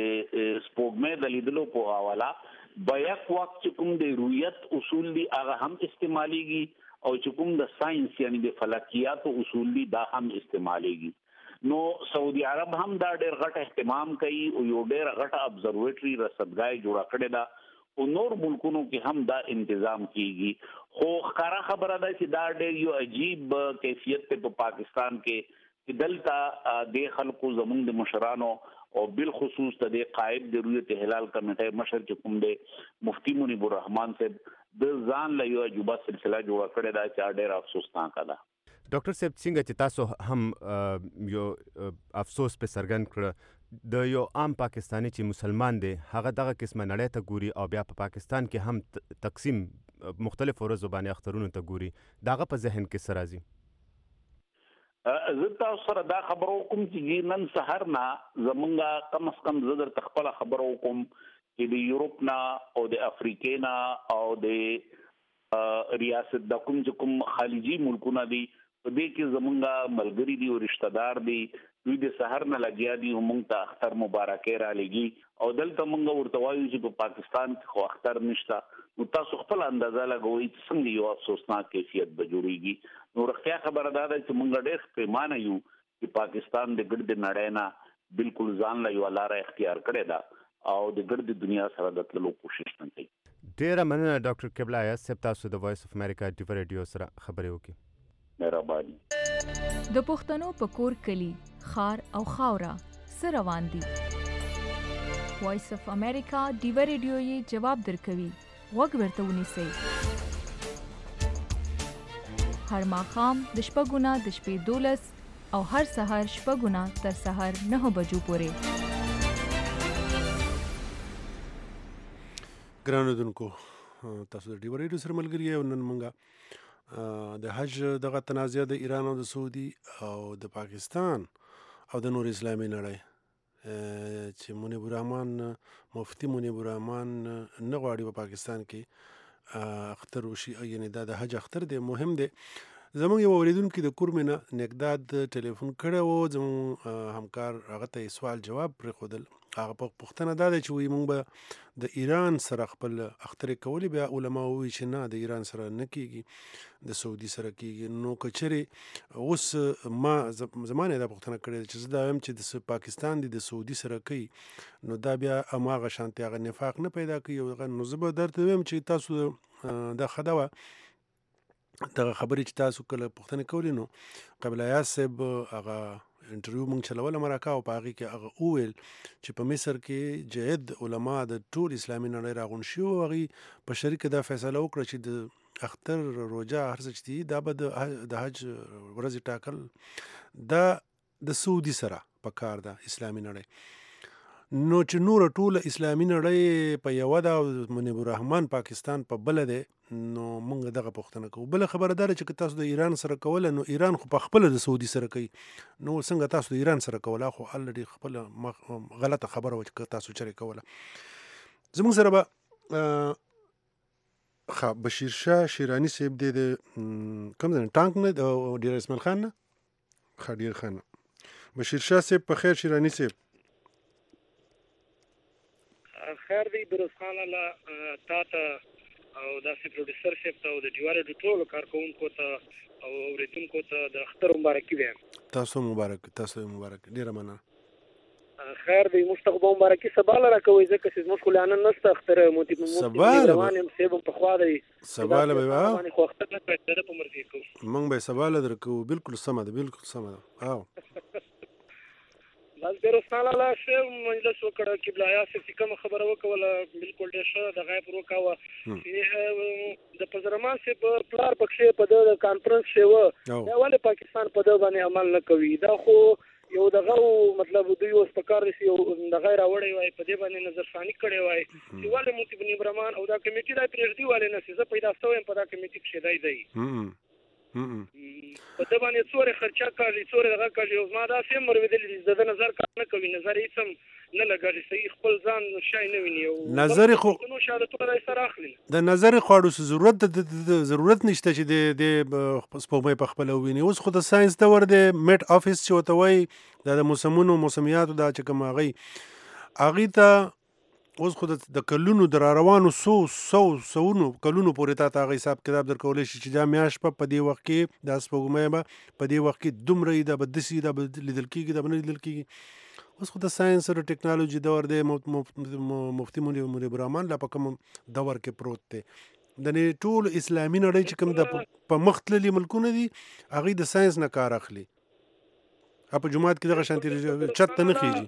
سپوږمۍ د لیدلو په حواله بیک وخت چې کوم د رویت اصول دي هغه هم استعماليږي او چې کوم د ساينس یعنی د فلکیات اصول دي دا هم استعماليږي نو سعودي عرب هم دا ډېر غټ اهتمام کوي او یو ډېر غټ ابزرویټري رصدګاه جوړه کړې ده او نور ملکونو کې هم دا تنظیم کیږي خو ښکارا خبره ده چې دا ډېر یو عجیب کیفیت په پاکستان کې چې دلته د خلکو زمونږ د مشرانو او بالخصوص د قائد د رویت هلال کمیټه مشر چې کوم دی مفتی منیب الرحمن صاحب د ځان له یو عجوبه سلسله جوړه کړې ده چې ډېر افسوسناک ده ډاکټر صاحب څنګه چې تاسو هم یو افسوس په څرګند کړ د یو عام پاکستانی چې مسلمان دی هغه دغه قسمه نړۍ ته ګوري او بیا په پاکستان کې هم تقسیم مختلف ورځو باندې اخترونو ته ګوري دغه په ذهن کې څه راځي زه تاسو سره دا خبرو کوم چې نن سحر نه زمونږه کم از کم زه درته خپله خبرو کوم چې د یورپ نه او د افریقې نه او د ریاست د کوم خارجي ملکونه دي په دې کې زمونږه ملګری دي او رشتہ دار دي دوی د سحر نه لګیا دي او موږ ته اختر مبارکې را لګي او دلته موږ ورته وایو چې په پاکستان کې خو اختر نشته نو تاسو خپل اندازه لګوئ چې څنګه یو افسوسناک کیفیت به جوړیږي نو رښتیا خبره دا ده چې موږ ډېر پریمانه یو چې پاکستان د ګرد نړۍ نه بالکل ځان له یو لاره اختیار کړې ده او د ګرد دنیا سره د تللو کوشش نه کوي ډېره مننه ډاکټر قبله یاس صاحب تاسو د وایس اف امریکا ډیو رادیو سره خبرې وکړي مهرباني د پښتنو په کور کلی خار او خاورا سره روان دي. وایس اف امریکا ډیو ریډیو یې جواب درکوي. غوږ ورته ونیسئ. هر ماښام د شپږو نه د شپې 12 او هر سهار شپږو نه تر سهار 9 بجو پورې. ګرانو دونکو تاسو د ډیو ریډیو سره ملګری یو. نن مونږه د حج دغه تنازع د ایران او د سعودي او د پاکستان او د نور اسلامي نړۍ چې منیب الرحمن مفتی منیب الرحمن نه غواړي په پاکستان کې اختر وشي، یعنی دا د حج اختر دی مهم دی. زموږ یو اوریدونکي د کورمې نه نقداد ټلیفون کړی و، زموږ همکار هغه ته یې سوال جواب پرېښودل. هغه پوښتنه دا ده چې وایي موږ به د ایران سره خپل اخترې کولې، بیا علما وایي چې نه د ایران سره نه کېږي، د سعودي سره کېږي. نو که چېرې اوس ما زما نه دا پوښتنه کړې ده چې زه دا وایم چې د پاکستان دی د سعودي سره کوي، نو دا بیا هماغه شانتې هغه نفاق نه پیدا کوي. نو زه به درته وایم چې تاسو دا ښه ده وه دغه خبرې چې تاسو کله پوښتنې کولې، نو قبل ایاز صاحب هغه انټرویو مونږ چلوله مرکه، او په هغې کې هغه وویل چې په مصر کې جید علما د ټول اسلامي نړۍ راغونډ شوي وو. هغوی په شریکه دا فیصله وکړه چې د اختر روژه هر څه چې دي دا به د حج ورځې ټاکل دا د سعودي سره په کار ده اسلامي نړۍ. نو چې نور ټول اسلامي نړۍ په یوه ده او منیب الرحمن پاکستان په بله دی، نو موږ دغه پوښتنه کوو. بله خبره دا ده چې که تاسو د ایران سره کوله، نو ایران خو په خپله د سعودي سره کوي، نو څنګه تاسو د ایران سره کوله؟ خو الریډي خپله غلطه خبره وه چې که تاسو چېرې کوله. زموږ سره به بشیر شاه شیراني صاحب دی د کوم ځای ټانک نه او ډیر اسماعیل خان نه ډیر خان. بشیر شاه صاحب په خیر. شیراني صاحب خیر دی. بروز خان الله تا ته او داسې پروډوسر صاحب ته او د ډیواره د ټولو کارکوونکو ته او اورېدونکو ته د اختر مبارکي وایم. تاسو مبارک. ډېره مننه. خیر دی. موږ ته خو به مبارکي سبا له راکوئ، ځکه چې زموږ خو لا نن نسته اختر. روان یم صاحب هم پخوا دی سبا له به خو اختر نه کوي، د ده په مرضي کوو. موږ به یې سبا له درکوو. بالکل سمه ده، بالکل سمه ده. بس بیروسان الله شه مجلس وکړه، قبله ایا چې کوم خبره وکوله بالکل ډېر ښه د غایب وکاوه چې د پزرمان سه پلار پکښې په د کانفرنس شوه دا ولې پاکستان په د باندې عمل نه کوي. دا خو یو دغه مطلب دوی اوس په کار دي یو د غیر اوړی وای په دې باندې نظرثانی کړي وای چې ولې موتی بن ابراهیم او دا کمیټه د پرېږدي ولې نه چې پیدا شوم په دا کمیټه کې دی په دې باندې څوره خرچه کوي، څوره دغه کوي. او ما دا سم مرویدل د نظر کار نه کوي، نظر یې سم نه لګړي، صحیح خپل ځان شای نه ویني. او نظر خو نو شهادتونه سره اخلي د نظر خوړو ضرورت نشته چې د سپوږمۍ په خپل ویني. اوس خو د ساينس دور د میټ افیس چې وته وای د موسمیاتو دا چې کوم هغه ته اوس خو د کلونو در روانو سوونو کلونو پورې تا هغه حساب کتاب درکولی شي چې دا میاشت په دې وخت کې دا سپوږمۍ به په دې وخت کې دومره دا به داسې دا به لیدل کېږي دا به نه لیدل کېږي. اوس خو د ساينس او ټیکنالوژي دور دی. مفتي منیب الرحمن لا په کوم دور کې پروت دی. د ټول اسلامي نړۍ چې کوم د په مخ تللي ملکونه دي هغوی د ساينس نه کار اخلي. په جومات کې دغه شانتې چت ته نه خېږي.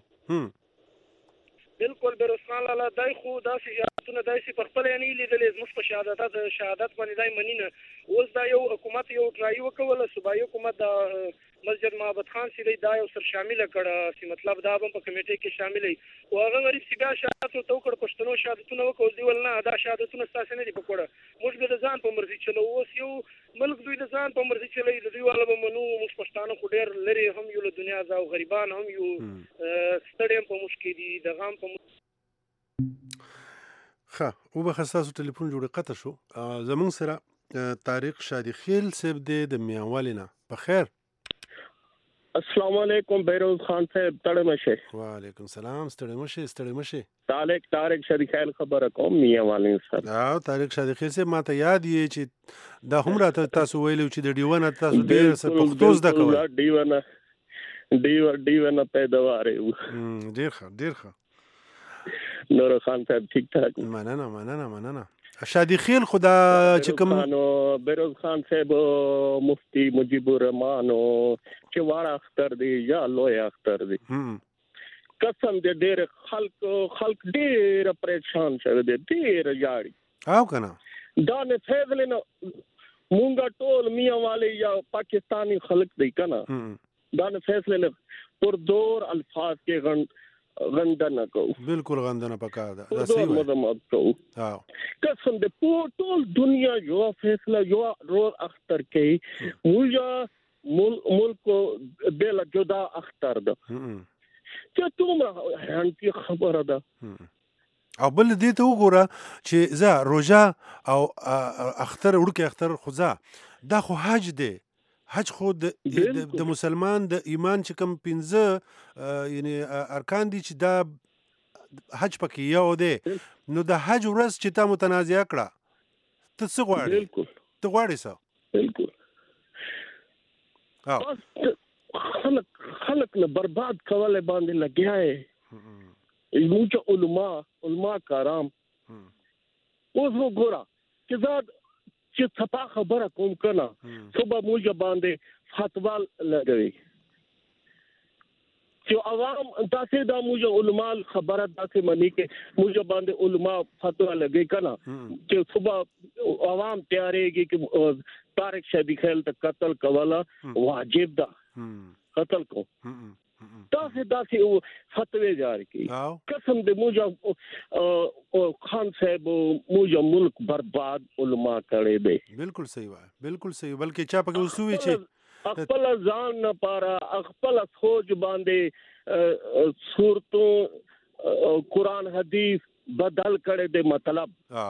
بالکل بیروسان الله دای خو داسې یادونه داسې په خپل یعنی لیدلې زموږ په شهادت باندې دای منینه. اوس دا یو حکومت یو ټرای وکوله، صوبایي حکومت د مسجد معبد خان سیدی دا یو سر شامل کړه چې مطلب دا هم په کمیټې کې شامل وي. او هغه غریب چې بیا شهادت ورته وکړ، پښتنو شهادتونه وکړل، دی ول نه دا شهادتونه ستاسې نه دي پکوړه، موږ به د ځان په مرضي چلو. اوس یو ملک دوی د ځان په مرضي چلوي، د دوی والا به منو. موږ پښتانه خو ډېر لرې هم یو له دنیا ځه او غریبان هم یو ستړي هم په موږ کې دي د غم په وبخښه ستاسو ټلیفون جوړې قطع شو. زموږ سره طارق شادي خیل صاحب دی د میانوالي نه. په خیر. السلام علیکم بیروز خان صاحب، ستړی مشه. وعلیکم السلام. ستړی مشه. طارق شادي خیل خبره کوم میانوالي سره. طارق شادي خیل صاحب ماته یاد یې چې دا هم راته تاسو ویلو چې د ډیونه تاسو ډېر پښتو زده کوئ. ډیونه پیداوار یو. ډېر ښه. نور خان صاحب ٹھیک ٹھاک. مننه. شادي خیل خدا چې کوم بیروز خان صاحب مفتی مجيب الرحمن چې واړه اختر دی یا لوی اختر دی قسم دې ډېر خلک ډېر پریشان شوه دي ډېر یاړي او کنه دا نه فیصله نه مونږه ټول میاں والے یا پاکستانی خلک دی کنه دا نه فیصله نه پر دور الفاظ کې غندنه کو بالکل غندنه پکار ده دا صحیح مذمت کو قسم دې ټول دنیا یو فیصله یو روز اختر کې ملک بلا جدا اختر ده چې تومره هانتي خبره ده او بل دې ته وګوره چې زه روژه او اختر وړکه اختر خدا دا خو حج دی حج خو د مسلمان د ایمان چې کوم 15 یعنی ارکان دي چې دا حج پکې یو دی نو د حج ورځ چې تا متنازعه کړه ته څه غواړې بالکل ته غواړې څه بالکل خلق نه برباد کولای باندې لګیاي موږ علما کرام اوس وګوره چې زاد چې صفا خبره کوم کنه صبح موږ باندې فتوا لګوي چې عوام تاسو دا موږ علما خبره تاسو منی کې موږ باندې علما فتوا لګي کنه چې صبح عوام تیارېږي چې طارق شادي خیل ته قتل کولا واجب ده قتل کو تاسو فتوی جاری کی قسم دې موږ خان صاحب موږ ملک برباد علما کړي دي بالکل صحیح وای بالکل صحیح بلکې چا پکې وسوي چې خپل ځان نه پاره خپل سوچ باندې صورتو قرآن حدیث بدل کړي دي مطلب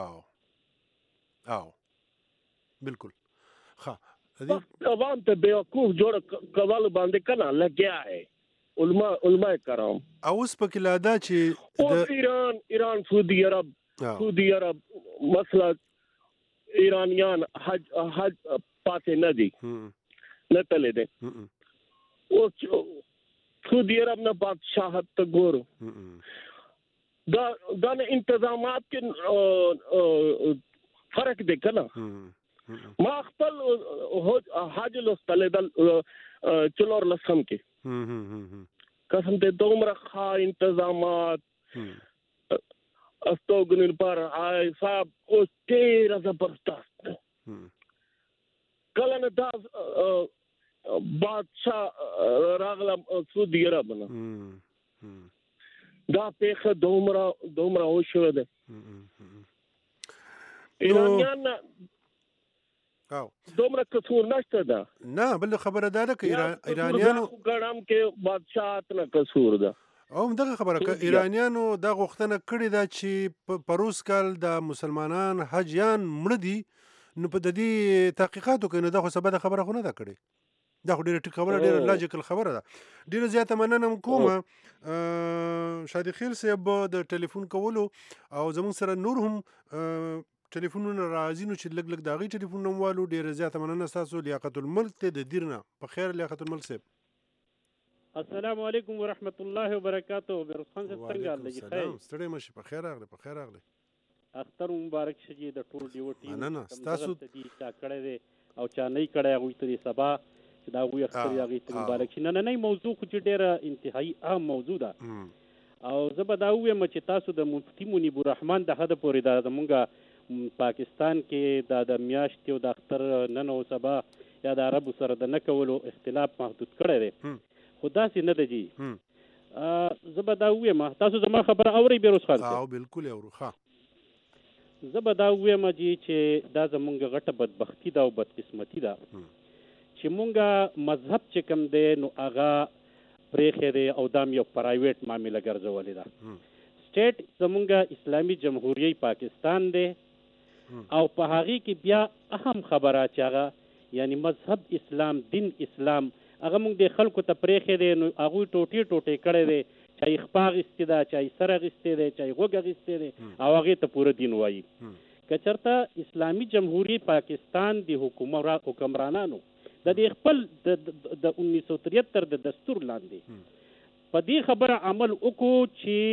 بالکل ها عوام ته بیوقوف جوړ کول باندې کنه لګیا ہے علماء کرام اوس پکې لادا چې ایران سعودي عرب مسله ایرانیان حج پاتې نه دي نه تللی دي او سعودي عرب نه بادشاہت ته ګورو دا انتظامات کې فرق دی کنه ما خپل حج لستل چلور لسم کې قسم دې دومره ښه انتظامات استوګنل پر آی صاحب او ډېر زبردست کله نه دا بادشاہ راغلم سعودي عرب نه دا پیخه دومره وشو ده ایرانیان دومره قصور نشته ده نه بل خبره ده چې ایرانیانو ګرام کې بادشاہت نه قصور ده او دغه خبره ایرانیانو دا غوښتنه کړې ده چې پروس کال د مسلمانان حجیان مړه دي نو په د دې تحقیقاتو کې نه دا خو سبا خبره خو نه ده کړې دا خو ډېره ټیک خبره ډېره لاجیکل خبره ده ډېره زیاته مننه کومه شادي خیل صاحب د ټلیفون کولو او زموږ سره نور هم ټلیفونونه راځي نو چې لګ د هغې ټلیفون نوموالو ډېره زیاته مننه ستاسو لیاقت الملک ته د دیر نه په خیر لیاقت الملک صاحب السلام علیکم ورحمت الله وبرکاتہ بیروز خان صاحب څنګه حال دی خیر ستړی مشي په خیر راغلی اختر مبارک شه د ټول ډیوټي نه ستاسو دې چا کړی دی او چا نه کړی هغوی ته سبا چې دا هغوی اختر هغوی ته مبارک شي نننۍ موضوع خو چې ډېره انتهایي اهم موضوع ده او زه به دا ووایم چې تاسو د مفتي منیب الرحمن د حده پورې دا زمونږ پاکستان کې د میاشتې او د اختر نن او سبا یا د عربو سره د نه کولو اختلاف محدود کړی دی خو داسې نه ده جي زه به دا ووایم تاسو زما خبره اورئ بیروز خان او بالکل اورو ښه زه به دا ووایم جي چې دا زمونږ غټه بدبختي ده او بدقسمتي ده چې مونږ مذهب چې کوم دی نو هغه پرېښی دی او دا یو پرایویټ معامله ګرځولې ده سټیټ زمونږ اسلامي جمهوریه پاکستان دی او په هغې کې بیا اهم خبره چې هغه یعنی مذهب اسلام دین اسلام هغه موږ د خلکو ته پرېښی دی نو هغوی ټوټې کړی دی چا یې خپه اخیستې ده چا یې سر اخیستی دی چا یې غوږ اخیستی دی او هغې ته پوره دین وایي که چېرته اسلامي جمهوریه پاکستان د حکمرانانو د دې خپل د 1973 د دستور لاندې په دې خبره عمل وکړو چې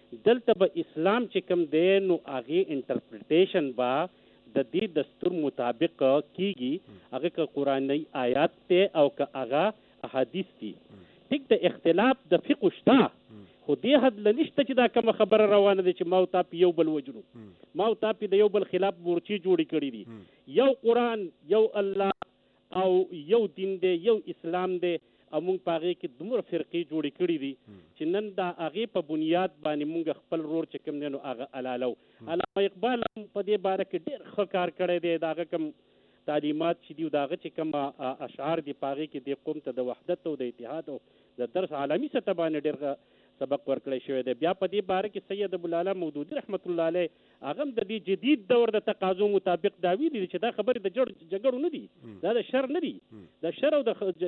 دلته به اسلام چې کوم دی نو هغې انټرپریټیشن به د دې دستور مطابق کیږي هغه که قرآني آیات دی او که هغه احادیث دي ټیک د اختلاف د فقه شته خو دې حد له نشته چې دا کومه خبره روانه ده چې ما او تا په یو بل وجنو ما او تا په د یو بل خلاف مورچې جوړې کړي دي یو قرآن یو الله او یو دین دی یو اسلام دی او موږ په هغې کې دومره فرقې جوړې کړي دي چې نن دا هغې په بنیاد باندې موږ خپل رور چې کوم دی نو هغه حلالو علامه اقبال هم په دې باره کې ډېر ښه کار کړی دی د هغه کوم تعلیمات چې دي او د هغه چې کوم اشعار دي په هغې کې دې قوم ته د وحدت او د اتحاد او د درس عالمي سطح باندې ډېر سبق ورکړی شوی دی. بیا په دې باره کې سید ابوالعلا مودودي رحمت الله علیه هغه هم د دې جدید دور د تقاضو مطابق دا ویلي دي چې دا خبرې د جګړو نه دي دا د شر نه دي د شر او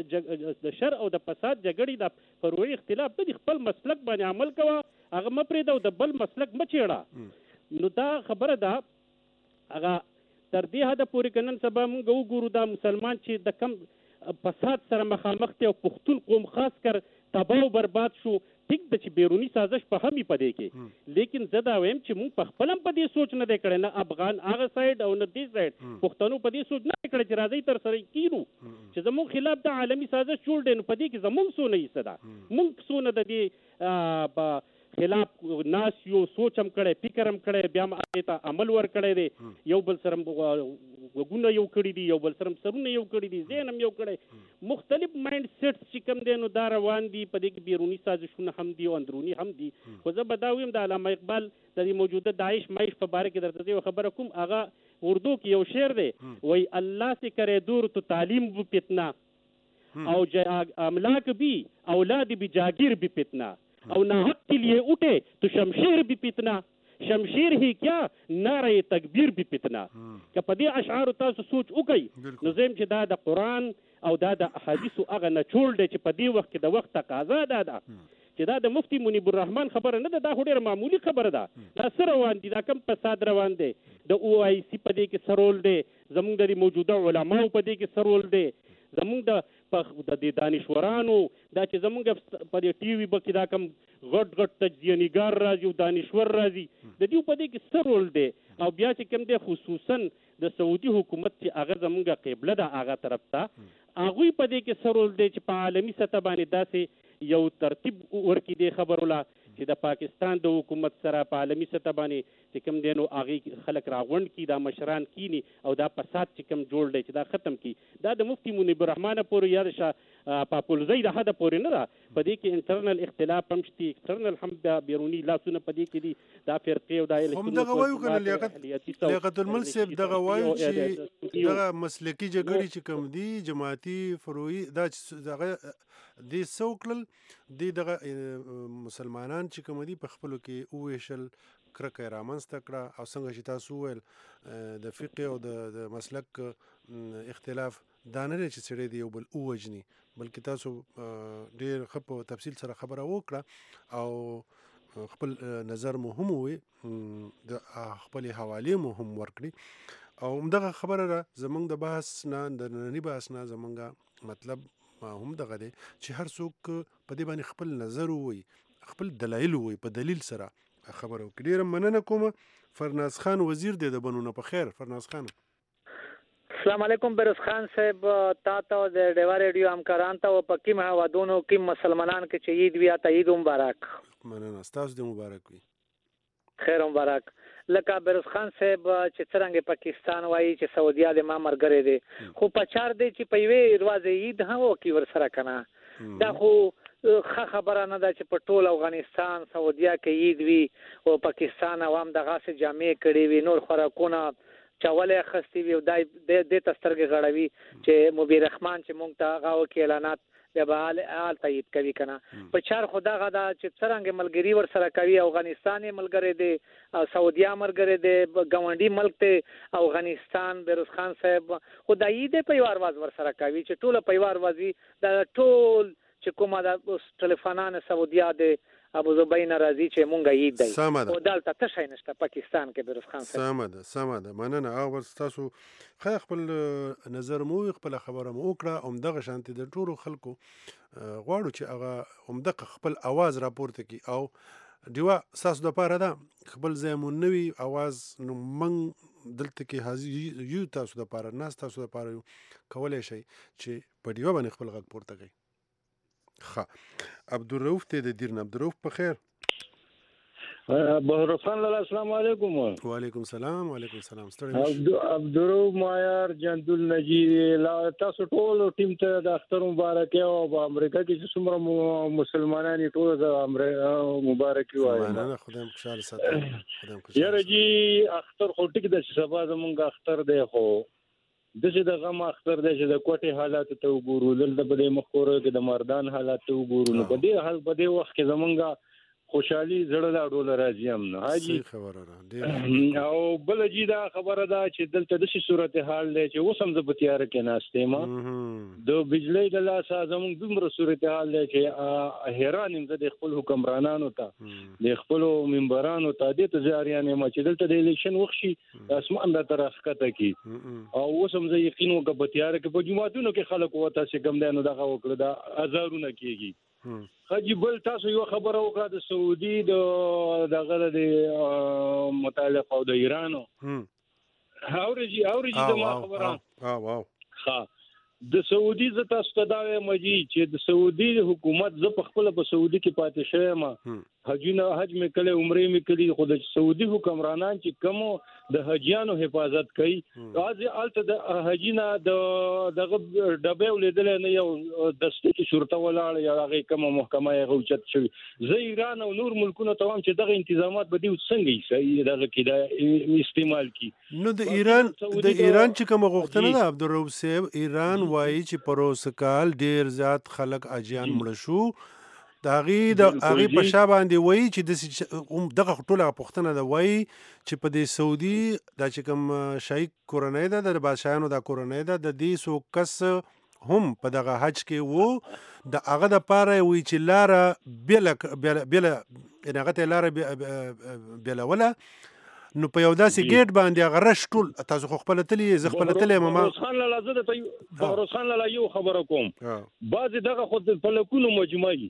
د فساد جګړې د فروعي اختلاف نه دي. خپل مسلک باندې عمل کوه هغه مه پرېږده او د بل مسلک مه چېړه. نو دا خبره ده هغه تر دې حده پورې که نن سبا موږ وګورو دا مسلمان چې د کم فساد سره مخامخ دی او پښتون قوم خاص کر تباه او برباد شو ټیک ده چې بیرونی سازش په هم په دې کې لیکن زه دا وایم چې موږ په خپل هم په دې سوچ نه دی کړی نه افغان هغه سایډ او نه دې سایډ پښتنو په دې سوچ نه دی کړی چې راځئ تر سره کینو چې زموږ خلاف د عالمي سازش جوړ دی نو په دې کې زموږ څونه حصه ده موږ څونه د دې په خلاف ناس یو سوچ هم کړی فکر هم کړی بیا هم هغې ته عمل ورکړی دی یو بل سره وګونه یو کړي دي یو بل سره سرونه یو کړي دي ذهن هم یو کړی مختلف مایند سیټس چې کوم دی نو دا روان دي په دې کې بیروني سازشونه هم دي او اندروني هم دي. خو زه به دا ویم د علامه اقبال د دې موجوده داعش مایش په باره کې درته یو خبره کوم هغه اردو کې یو شعر دی وایي الله سے کرے دور تو تعلیم بھی فتنہ او املاک بھی اولاد بھی جاگیر بھی فتنہ او ناحق کے لیے اٹھے تو شمشیر بھی فتنہ شمشیر ہی کیا نعرہ تکبیر بھی فتنہ. که په دې اشعارو تاسو سوچ وکئ نو زم چې دا د قرآن او دا د احادیثو هغه نچوړ دی چې په دې وخت کې د وخت تقاضا دا ده چې دا د مفتي منیب الرحمن خبره نه ده دا خو ډېره معمولي خبره ده. دا څه روان دي دا کم فساد روان دی د او آی سی په دې کې سرول دی زموږ د موجوده علماو په دې کې سرول دی زموږ د دانشورانو دا چې زموږ په دې ټي وي کې دا کم غټ تجزیه نګار راځي او دانشور راځي د دې په دې کې څه رول دی او بیا چې کوم دی خصوصا د سعودي حکومت چې هغه زموږ قبله ده هغه طرف ته هغوی په دې کې څه رول دی چې په عالمي سطح باندې داسې یو ترتیب ورکړي دی خبروله چې د پاکستان د حکومت سره په عالمي سطح باندې چې کوم دی نو هغې خلک راغونډ کړي دا مشران کینی او دا فساد چې کوم جوړ دی چې دا ختم کړي دا د مفتي منیب الرحمن پورې یا د پاپولزۍ د حده پورې نه ده په دې کې انټرنل اختلاف هم شته ایکسټرنل هم بیروني لاسونه په دې کې دي دا فرقې او دا همدغه وایو که نه لیاقت الملک صاحب دغه وایو چې دغه مسلکي جګړې چې کوم دي جماعتي فروعي دا دغه دې څه وکړل دې دغه مسلمانان چې کوم دي په خپلو کې وویشل کرکه یې رامنځته کړه او څنګه چې تاسو وویل د فقه او د مسلک اختلاف دا نه دی چې سړی د یو بل ووجني بلکې تاسو ډېر ښه په تفصیل سره خبره وکړه او خپل نظر مو هم ووایي د خپلې حوالې مو هم ورکړي او همدغه خبره را زموږ د بحث نه د ننني بحث نه زموږ مطلب هم دغه دی چې هر څوک په دې باندې خپل نظر ووایي خپل دلایل ووایي په دلیل سره خبره وکړي. ډېره مننه کوم. فرناز خان وزیر دی د بنونه په خیر. فرناز خان السلام علیکم بیروز خان صاحب تا ته د ډیوا ریډیو همکاران ته په کوم هوادونو کې مسلمانان کې چې عید ویا ته عید مبارک. مننه ستاسو د مبارک وي. خیر مبارک. لکه بیروز خان صاحب چې څرنګه پاکستان وایي چې سعودیا د ما مرګره دي خو په چار دی چې په یوې دروازې عید هم وکي ورسره کنه دا خو خبره نه ده چې په ټول افغانستان سعودیا کې عید وي او پاکستان عوام دغه سه جامع کړي وي نور خوراکونه چاولې اخستې وي او د تسترګې غړوي چې مبیر رحمان چې مونږ ته هغه وکړي اعلانات بیا به حال تایید کوي که نه په چار خو دغه ده چې څرنګه ملګري ورسره کوي افغانستان یې ملګری دی او سعودیا ملګری دی ګاونډي ملک دی افغانستان بیروز خان صاحب خو د عید په یو ارواز ورسره کوي چې ټوله په یو ارواز وي د ټول چې کومه د ټلیفونان سعودیا دی ابوظبي نه راځي چې مونږ عید دی او دلته څه شی نشته پاکستان کې بیروز خان صاحب. سمه ده مننه. هغه تاسو خپل نظر مو خپل خبره مو وکړه همدغه شانتي د ټولو خلکو غواړو چې هغه همدغه خپل اواز راپورته کړي او دیوا تاسو د پاره دا خپل ځای مو نوي اواز نو موږ دلته کې حاضر یو تاسو د پاره ناس تاسو د پاره کولای شئ چې په دیوا باندې خپل غږ پورته کړئ. ښه عبدالرؤف ته د دیر نه. عبدالرؤف په خیر؟ بهرخان لاله السلام علیکم. وعلیکم السلام. وعلیکم السلام. عبدالرؤف مایار جندول نجیب تاسو ټول ټیم ته د اختر مبارک او په امریکا کې چې څومره مسلمانان ټول د مبارک وایي. مننه. خدای خوشاله ساتي. یاره جی اختر خو ټیک د سبا زمونږ اختر دی خو دغه د غم اختر دی چې د کوټې حالات ته وګورو دلته به مخوره کې د مردان حالات ته وګورو نو په دې وخت کې زمونږ خوشحالي زړه لا ډول راځي هم نه حاجی خبره او بل جی دا خبره ده چې دلته د شي صورت حال دی چې اوس هم د بتیار کې ناشته ما د بجلی د لاسه زموږ دومره صورت حال دی چې حیران يم د خپل حکمرانانو ته د خپل منبرانو ته د تجاریان ما چې دلته د الیکشن وخشي اسمان د ترخته کی او اوس هم زه یقین وکړ بتیار کې په جمعاتونو کې خلک وته چې کم دینو دغه وکړه دا هزارونه کیږي. خاجي بل تاسو یو خبره وکړه د سعودي دغه د متعلق او د ایرانو اورجی د ما خبره واو ها د سعودي ز تاسو ته دا مجي چې د سعودي حکومت ز په خپل په سعودي کې پاتې شوی ما حجونه حج مې کله عمره مې کړي خو د سعودي حکمرانان چې کومو د حجیانو حفاظت کوي غازي الته د حجینا دغه ډبه ولیدل نه یو دسته کې شرطه ولاړ یا هغه کومه محکمه یې غوچت شوی زه ایران او نور ملکونو ته هم چې دغه تنظیمات به دي څنګه یې دغه کې د استعمال کی نو د ایران چې کوم غوښتنه ده عبدالرؤف صاحب ایران وایي چې پروسکال ډیر زیات خلک اجیان مړ شو د هغې په شا باندې وایي چې دغه ټوله پوښتنه ده وایي چې په دې سعودي دا چې کوم شاهي کورنۍ ده د بادشاهانو دا کورنۍ ده د دې څو کس هم په دغه حج کې وو د هغه دپاره وایي چې لاره بېله هغه ته لاره بېلوله نو په یو داسې ګیټ باندې هغه رش ټول تاسو خو خپله تلي زه خپله تللی یم بهرخان لاله یو خبره کوم بعضې دغه خو په لکونو مجموعي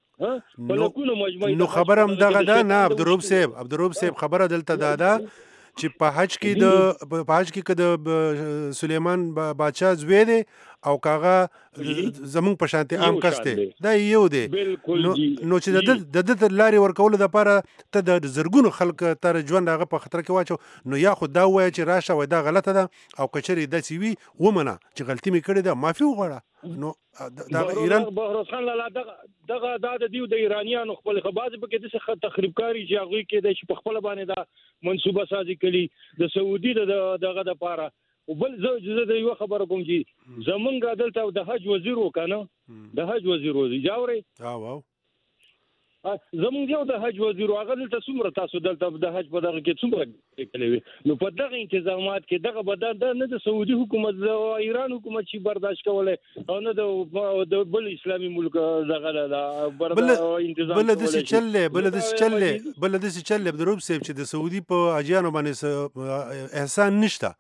نو خبره هم دغه ده نه عبدالرؤف صاحب خبره دلته دا ده چې په حج کې د سلیمان بادشاه زوی دی او کاغه زمونږ په شانتي عام کس دی دا یو دی نو چې د ده لارې ورکولو دپاره ته د زرګونو خلک تر ژوند هغه په خطر کې واچو نو یا خو دا ووایه چې راشه وای دا غلطه ده او که چېرې داسې وي ومنه چې غلطي مې کړې ده معافي وغواړه نو دا ایران بهرخان لاله دغه دا د دیو د ایرانیانو خپل خباز په کې د تخریبکاری چې هغه کې د په خپل باندې دا منصوبه سازي کړي د سعودي دغه د پاره بل زه د یو خبره کوم چې زمونږ دلته د حج وزیر وکنه د حج وزیر وزیر جاوري واو زمونږ یو د حج وزیر هغه دلته څومره تاسو دلته د حج په دغه کې څومره کړی نو په دغه انتظامات کې دغه بدل نه د سعودي حکومت د ایران حکومت چې برداشت کولای او نه د بل اسلامي ملک دغه انتظام بل د چلې عبدالرؤف صاحب چې د سعودي په اجیانو باندې احسان نشته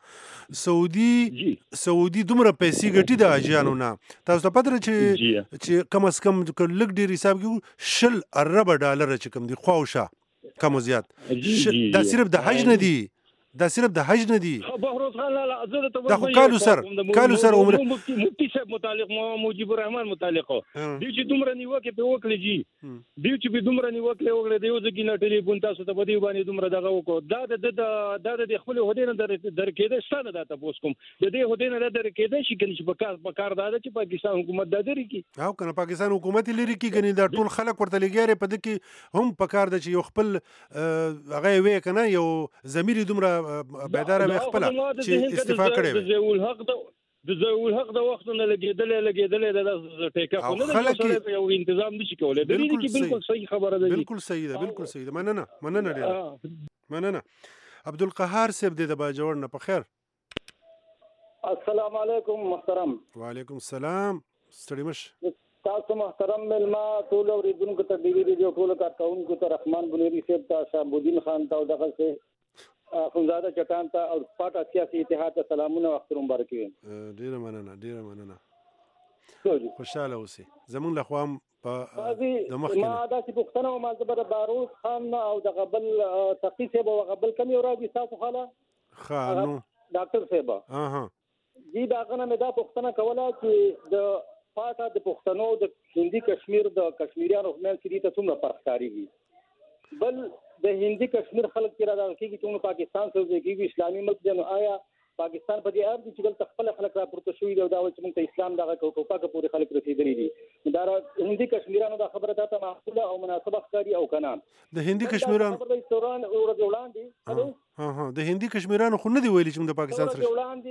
سعودي دومره پیسې ګټي د اجیانو نه تاسو ته پته چې کم از کم لږ ډیر حساب کې 10 ارب ډالر چې کوم دي خواوشا کم زیات دا صرف د حج نه دي دا خو کالو سر عمر مفتی صاحب متعلق مجيب الرحمن متعلق دی چې دومره نیوکه په وکړي جی دی چې په دومره نیوکه وکړي دی چې نه ټلیفون تاسو ته بدی باندې دومره دغه وکړو دا د خپل هدینه درکېده ستانه دا تاسو کوم د دې هدینه درکېده شي کني په کار دا چې پاکستان حکومت دا لري کی او کنه پاکستان حکومت لري کی کني دا ټول خلک ورته لګیاره په دې هم په کار د چې یو خپل هغه وې کنه یو ضمیر دومره بیداره به خپل چې استفاده کړي د ضرور حق د وخت نه لګیدل د ټیکا خو نه یو تنظیم نشي کولای د دې کې بالکل صحیح خبره ده بالکل صحیح ده مننه ډیر مننه عبدالقهار صاحب د باجوړ نه په خیر السلام علیکم محترم وعلیکم السلام ستړي مش تاسو محترم ملما ټول اوریدونکو ته ډیری ریډیو ټول کارکونکو ته رحمان بنيري صاحب ته شهابالدین خان ته دغه سه خونزاده چټان ته او پټ سیاسي اتحاد ته سلامونه او اختر مبارک وي ډیر مننه خوشاله اوسئ زمونږ له خوا هم د مخکې ما داسې پوښتنه وم زه به د باروز خان او دغه بل تقي صاحب او هغه بل کوم یو راځي ستاسو خاله نو ډاکټر صاحب جی د هغه نه مې دا پوښتنه کوله چې د پاټه د پښتنو د هندي کشمیر د کشمیریانو په منځ کې دې ته څومره فرق ښکارېږي بل د هندي کشمیر خلک چې راځي کېږي چې موږ پاکستان سره کېږي اسلامي ملک دی نو آیا پاکستان په دې اړه چې دلته خپل خلک راپورته شوي دي او دا وایي چې موږ ته اسلام دغه کوپاکه پورې خلک رسېدلي دي دا هندي کشمیرانو دا خبره تاته معقوله او مناسبه ښکاري او که نه د هندي کشمیرانو د هندي کشمیرانو خو نه دي ویلي چې موږ د پاکستان سره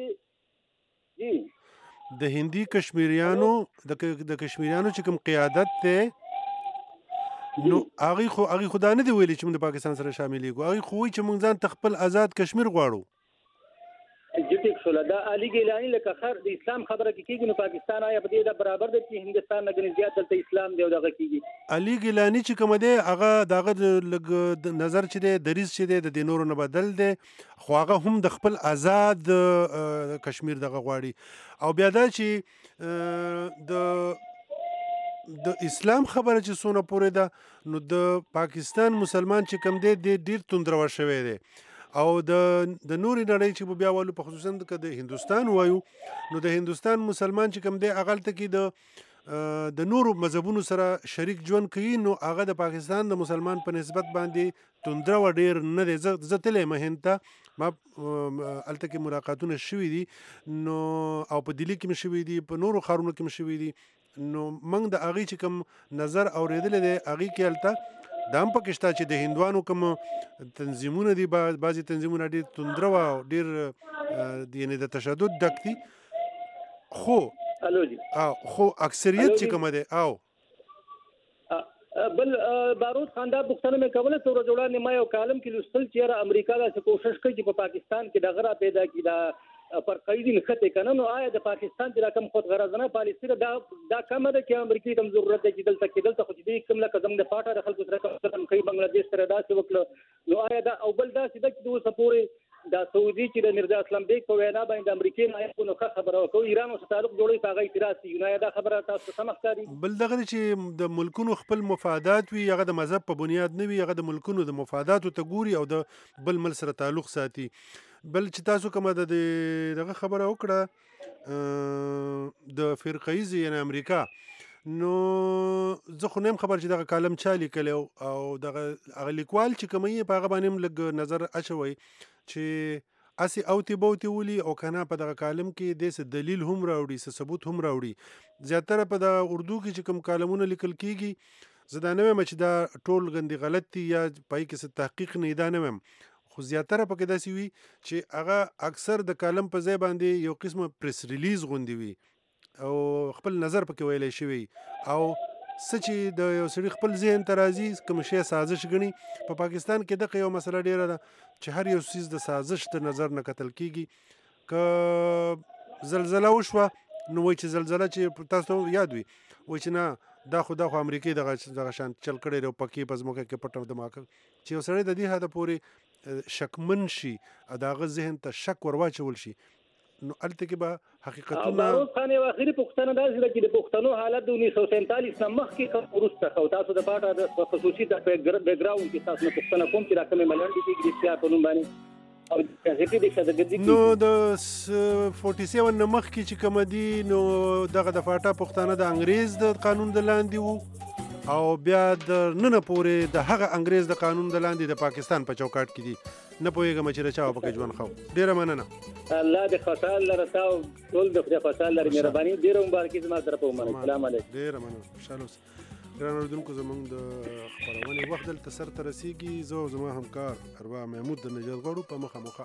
د هندي کشمیریانو د کشمیریانو چې کوم قیادت دی نو هغه خو دا نه دی ویلي چې موږ د پاکستان سره شاملېږو هغه خو وایي چې موږ ځان ته خپل آزاد کشمیر غواړو جټیک شول دا علي ګیلانی لکه خر د اسلام خبره کیږي نو پاکستان آیا په دې دا برابر دی چې هندستان نه غني زیات دلته اسلام دی او دغه کیږي علي ګیلانی چې کوم دی هغه دغه لګ نظر چې دی دریز چې دی د نورو نه بدل دی خو هغه هم د خپل آزاد کشمیر دغه غواړي او بیا دا چې د اسلام خبره چې سونه پورې ده نو د پاکستان مسلمان چې کوم دی ډیر توندرو شوی دی او د نوري نړۍ چې بیا والو په خصوصا د هندستان وایو نو د هندستان مسلمان چې کوم دی هغه ته کې د نورو مذهبونو سره شریک ژوند کوي نو هغه د پاکستان د مسلمان په نسبت باندې توندرو ډیر نه دی زه تللی مهند ته ما هلته کې ملاقاتونه شوي دي نو او په دلی کې مې شوي دي په نورو ښارونو کې مې شوي دي نو موږ د هغې چې کوم نظر اورېدلی دی هغې کې هلته دا هم پکې شته چې د هندوانو کوم تنظیمونه دي بعضې تنظیمونه ډېر توندره او ډېر یعنې د تشدد ډک دي خو اکثریت چې کومه دی او بل بارود خان دا پوښتنه مې کوله څو ورځې وړاندې ما یو کالم کې لوستل چې یاره امریکا داسې کوشش کوي چې په پاکستان کې دغه را پیدا کړي دا پر قیدی نښتې کنه نو آیا د پاکستان د کوم خود غرضانه پالیسي دا کومه ده چې امریکایي کوم ضرورت دی چې دلته خو دې کوم لکه زموږ د پاټه د خلکو سره کوم کوي بنگلاديش سره داسې وکړه نو آیا دا او بل داسې ده چې دوی سپوري دا سعودي چې د مرزا اسلام بیگ په وینا باندې امریکایي نه نو خبره وکړو ایران سره تعلق جوړي هغه اعتراض کوي نو دا خبره تاسو سم ښکاري بل دغه چې د ملکونو خپل مفادات وي هغه د مذهب په بنیاد نه وي هغه د ملکونو د مفاداتو ته ګوري او د بل مل سره تعلق ساتي بل چې تاسو کومه دغه خبره وکړه د فرقه‌ایز یعنی امریکا نو زه خو نیم خبر چې دغه کالم چا لیکلی او دغه هغه لیکوال چې کوم یې په هغه باندې لږ نظر اچوئ چې اسې اوتې بوتې ولي او که نه په دغه کالم کې داسې دلیل هم راوړي څه ثبوت هم راوړي زیاتره په د اردو کې چې کوم کالمونه لیکل کېږي زه دا نه وایم چې دا ټول غندې غلط دي یا پای کې څه تحقیق نه دا نه وایم خو زیاتره پکې داسې وي چې هغه اکثر د کالم په ځای باندې یو قسمه پریس ریلیز غوندې وي او خپل نظر پکې ویلی شوی او څه چې د یو سړي خپل ذهن ته راځي کوم شی سازش ګڼي په پاکستان کې دغه یو مسله ډیره ده چې هر یو څیز د سازش د نظر نه کتل کیږي که زلزله وشوه نو وایي چې زلزله چې تاسو یاد وي وایي چې نه دا خو امریکای دغه شان چل کړی دی او پکې په ځمکه کې پټ دماغ چې یو سړی د دې حده پورې شکمن شي د هغه ذهن ته شک ورواچول شي نو الته کې به حقیقتونه باروز خان یو اخري پوښتنه دا چې د پښتنو حالت د 1947 نه مخکې کوم وروسته خو تاسو د پاټه د خصوصي د بیک ګراوند کې تاسو پوښتنه کوم چې راکمه ملنډي کې ګریسیا په نوم باندې او نو د 47 نه مخکې چې کوم دي نو دغه د فاټا پښتانه د انګریز د قانون د لاندې وو او بیا د نن پورې د هغه انګریز د قانون د لاندې د پاکستان په چوکاټ کې دي نه پوهیږم چې رچا په ژوند خو ډیره مننه الله دې خوشاله لره تاسو ټول د خدای خوشاله لري مهرباني ډیره مبارکي زما طرف ومنه السلام علیکم ډیره مننه خوشاله اوسئ ګران اورېدونکو زموږ د خپرونې وخت دلته سرته رسیږي زه او زما همکار اروا محمود د نجات غواړو په مخه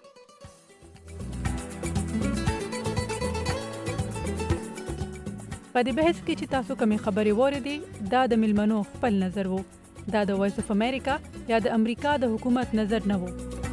په دې بحث کې چې تاسو کومې خبرې واورېدې دا د ملمنو خپل نظر وو دا د وایس اف امریکا یا د امریکا د حکومت نظر نه وو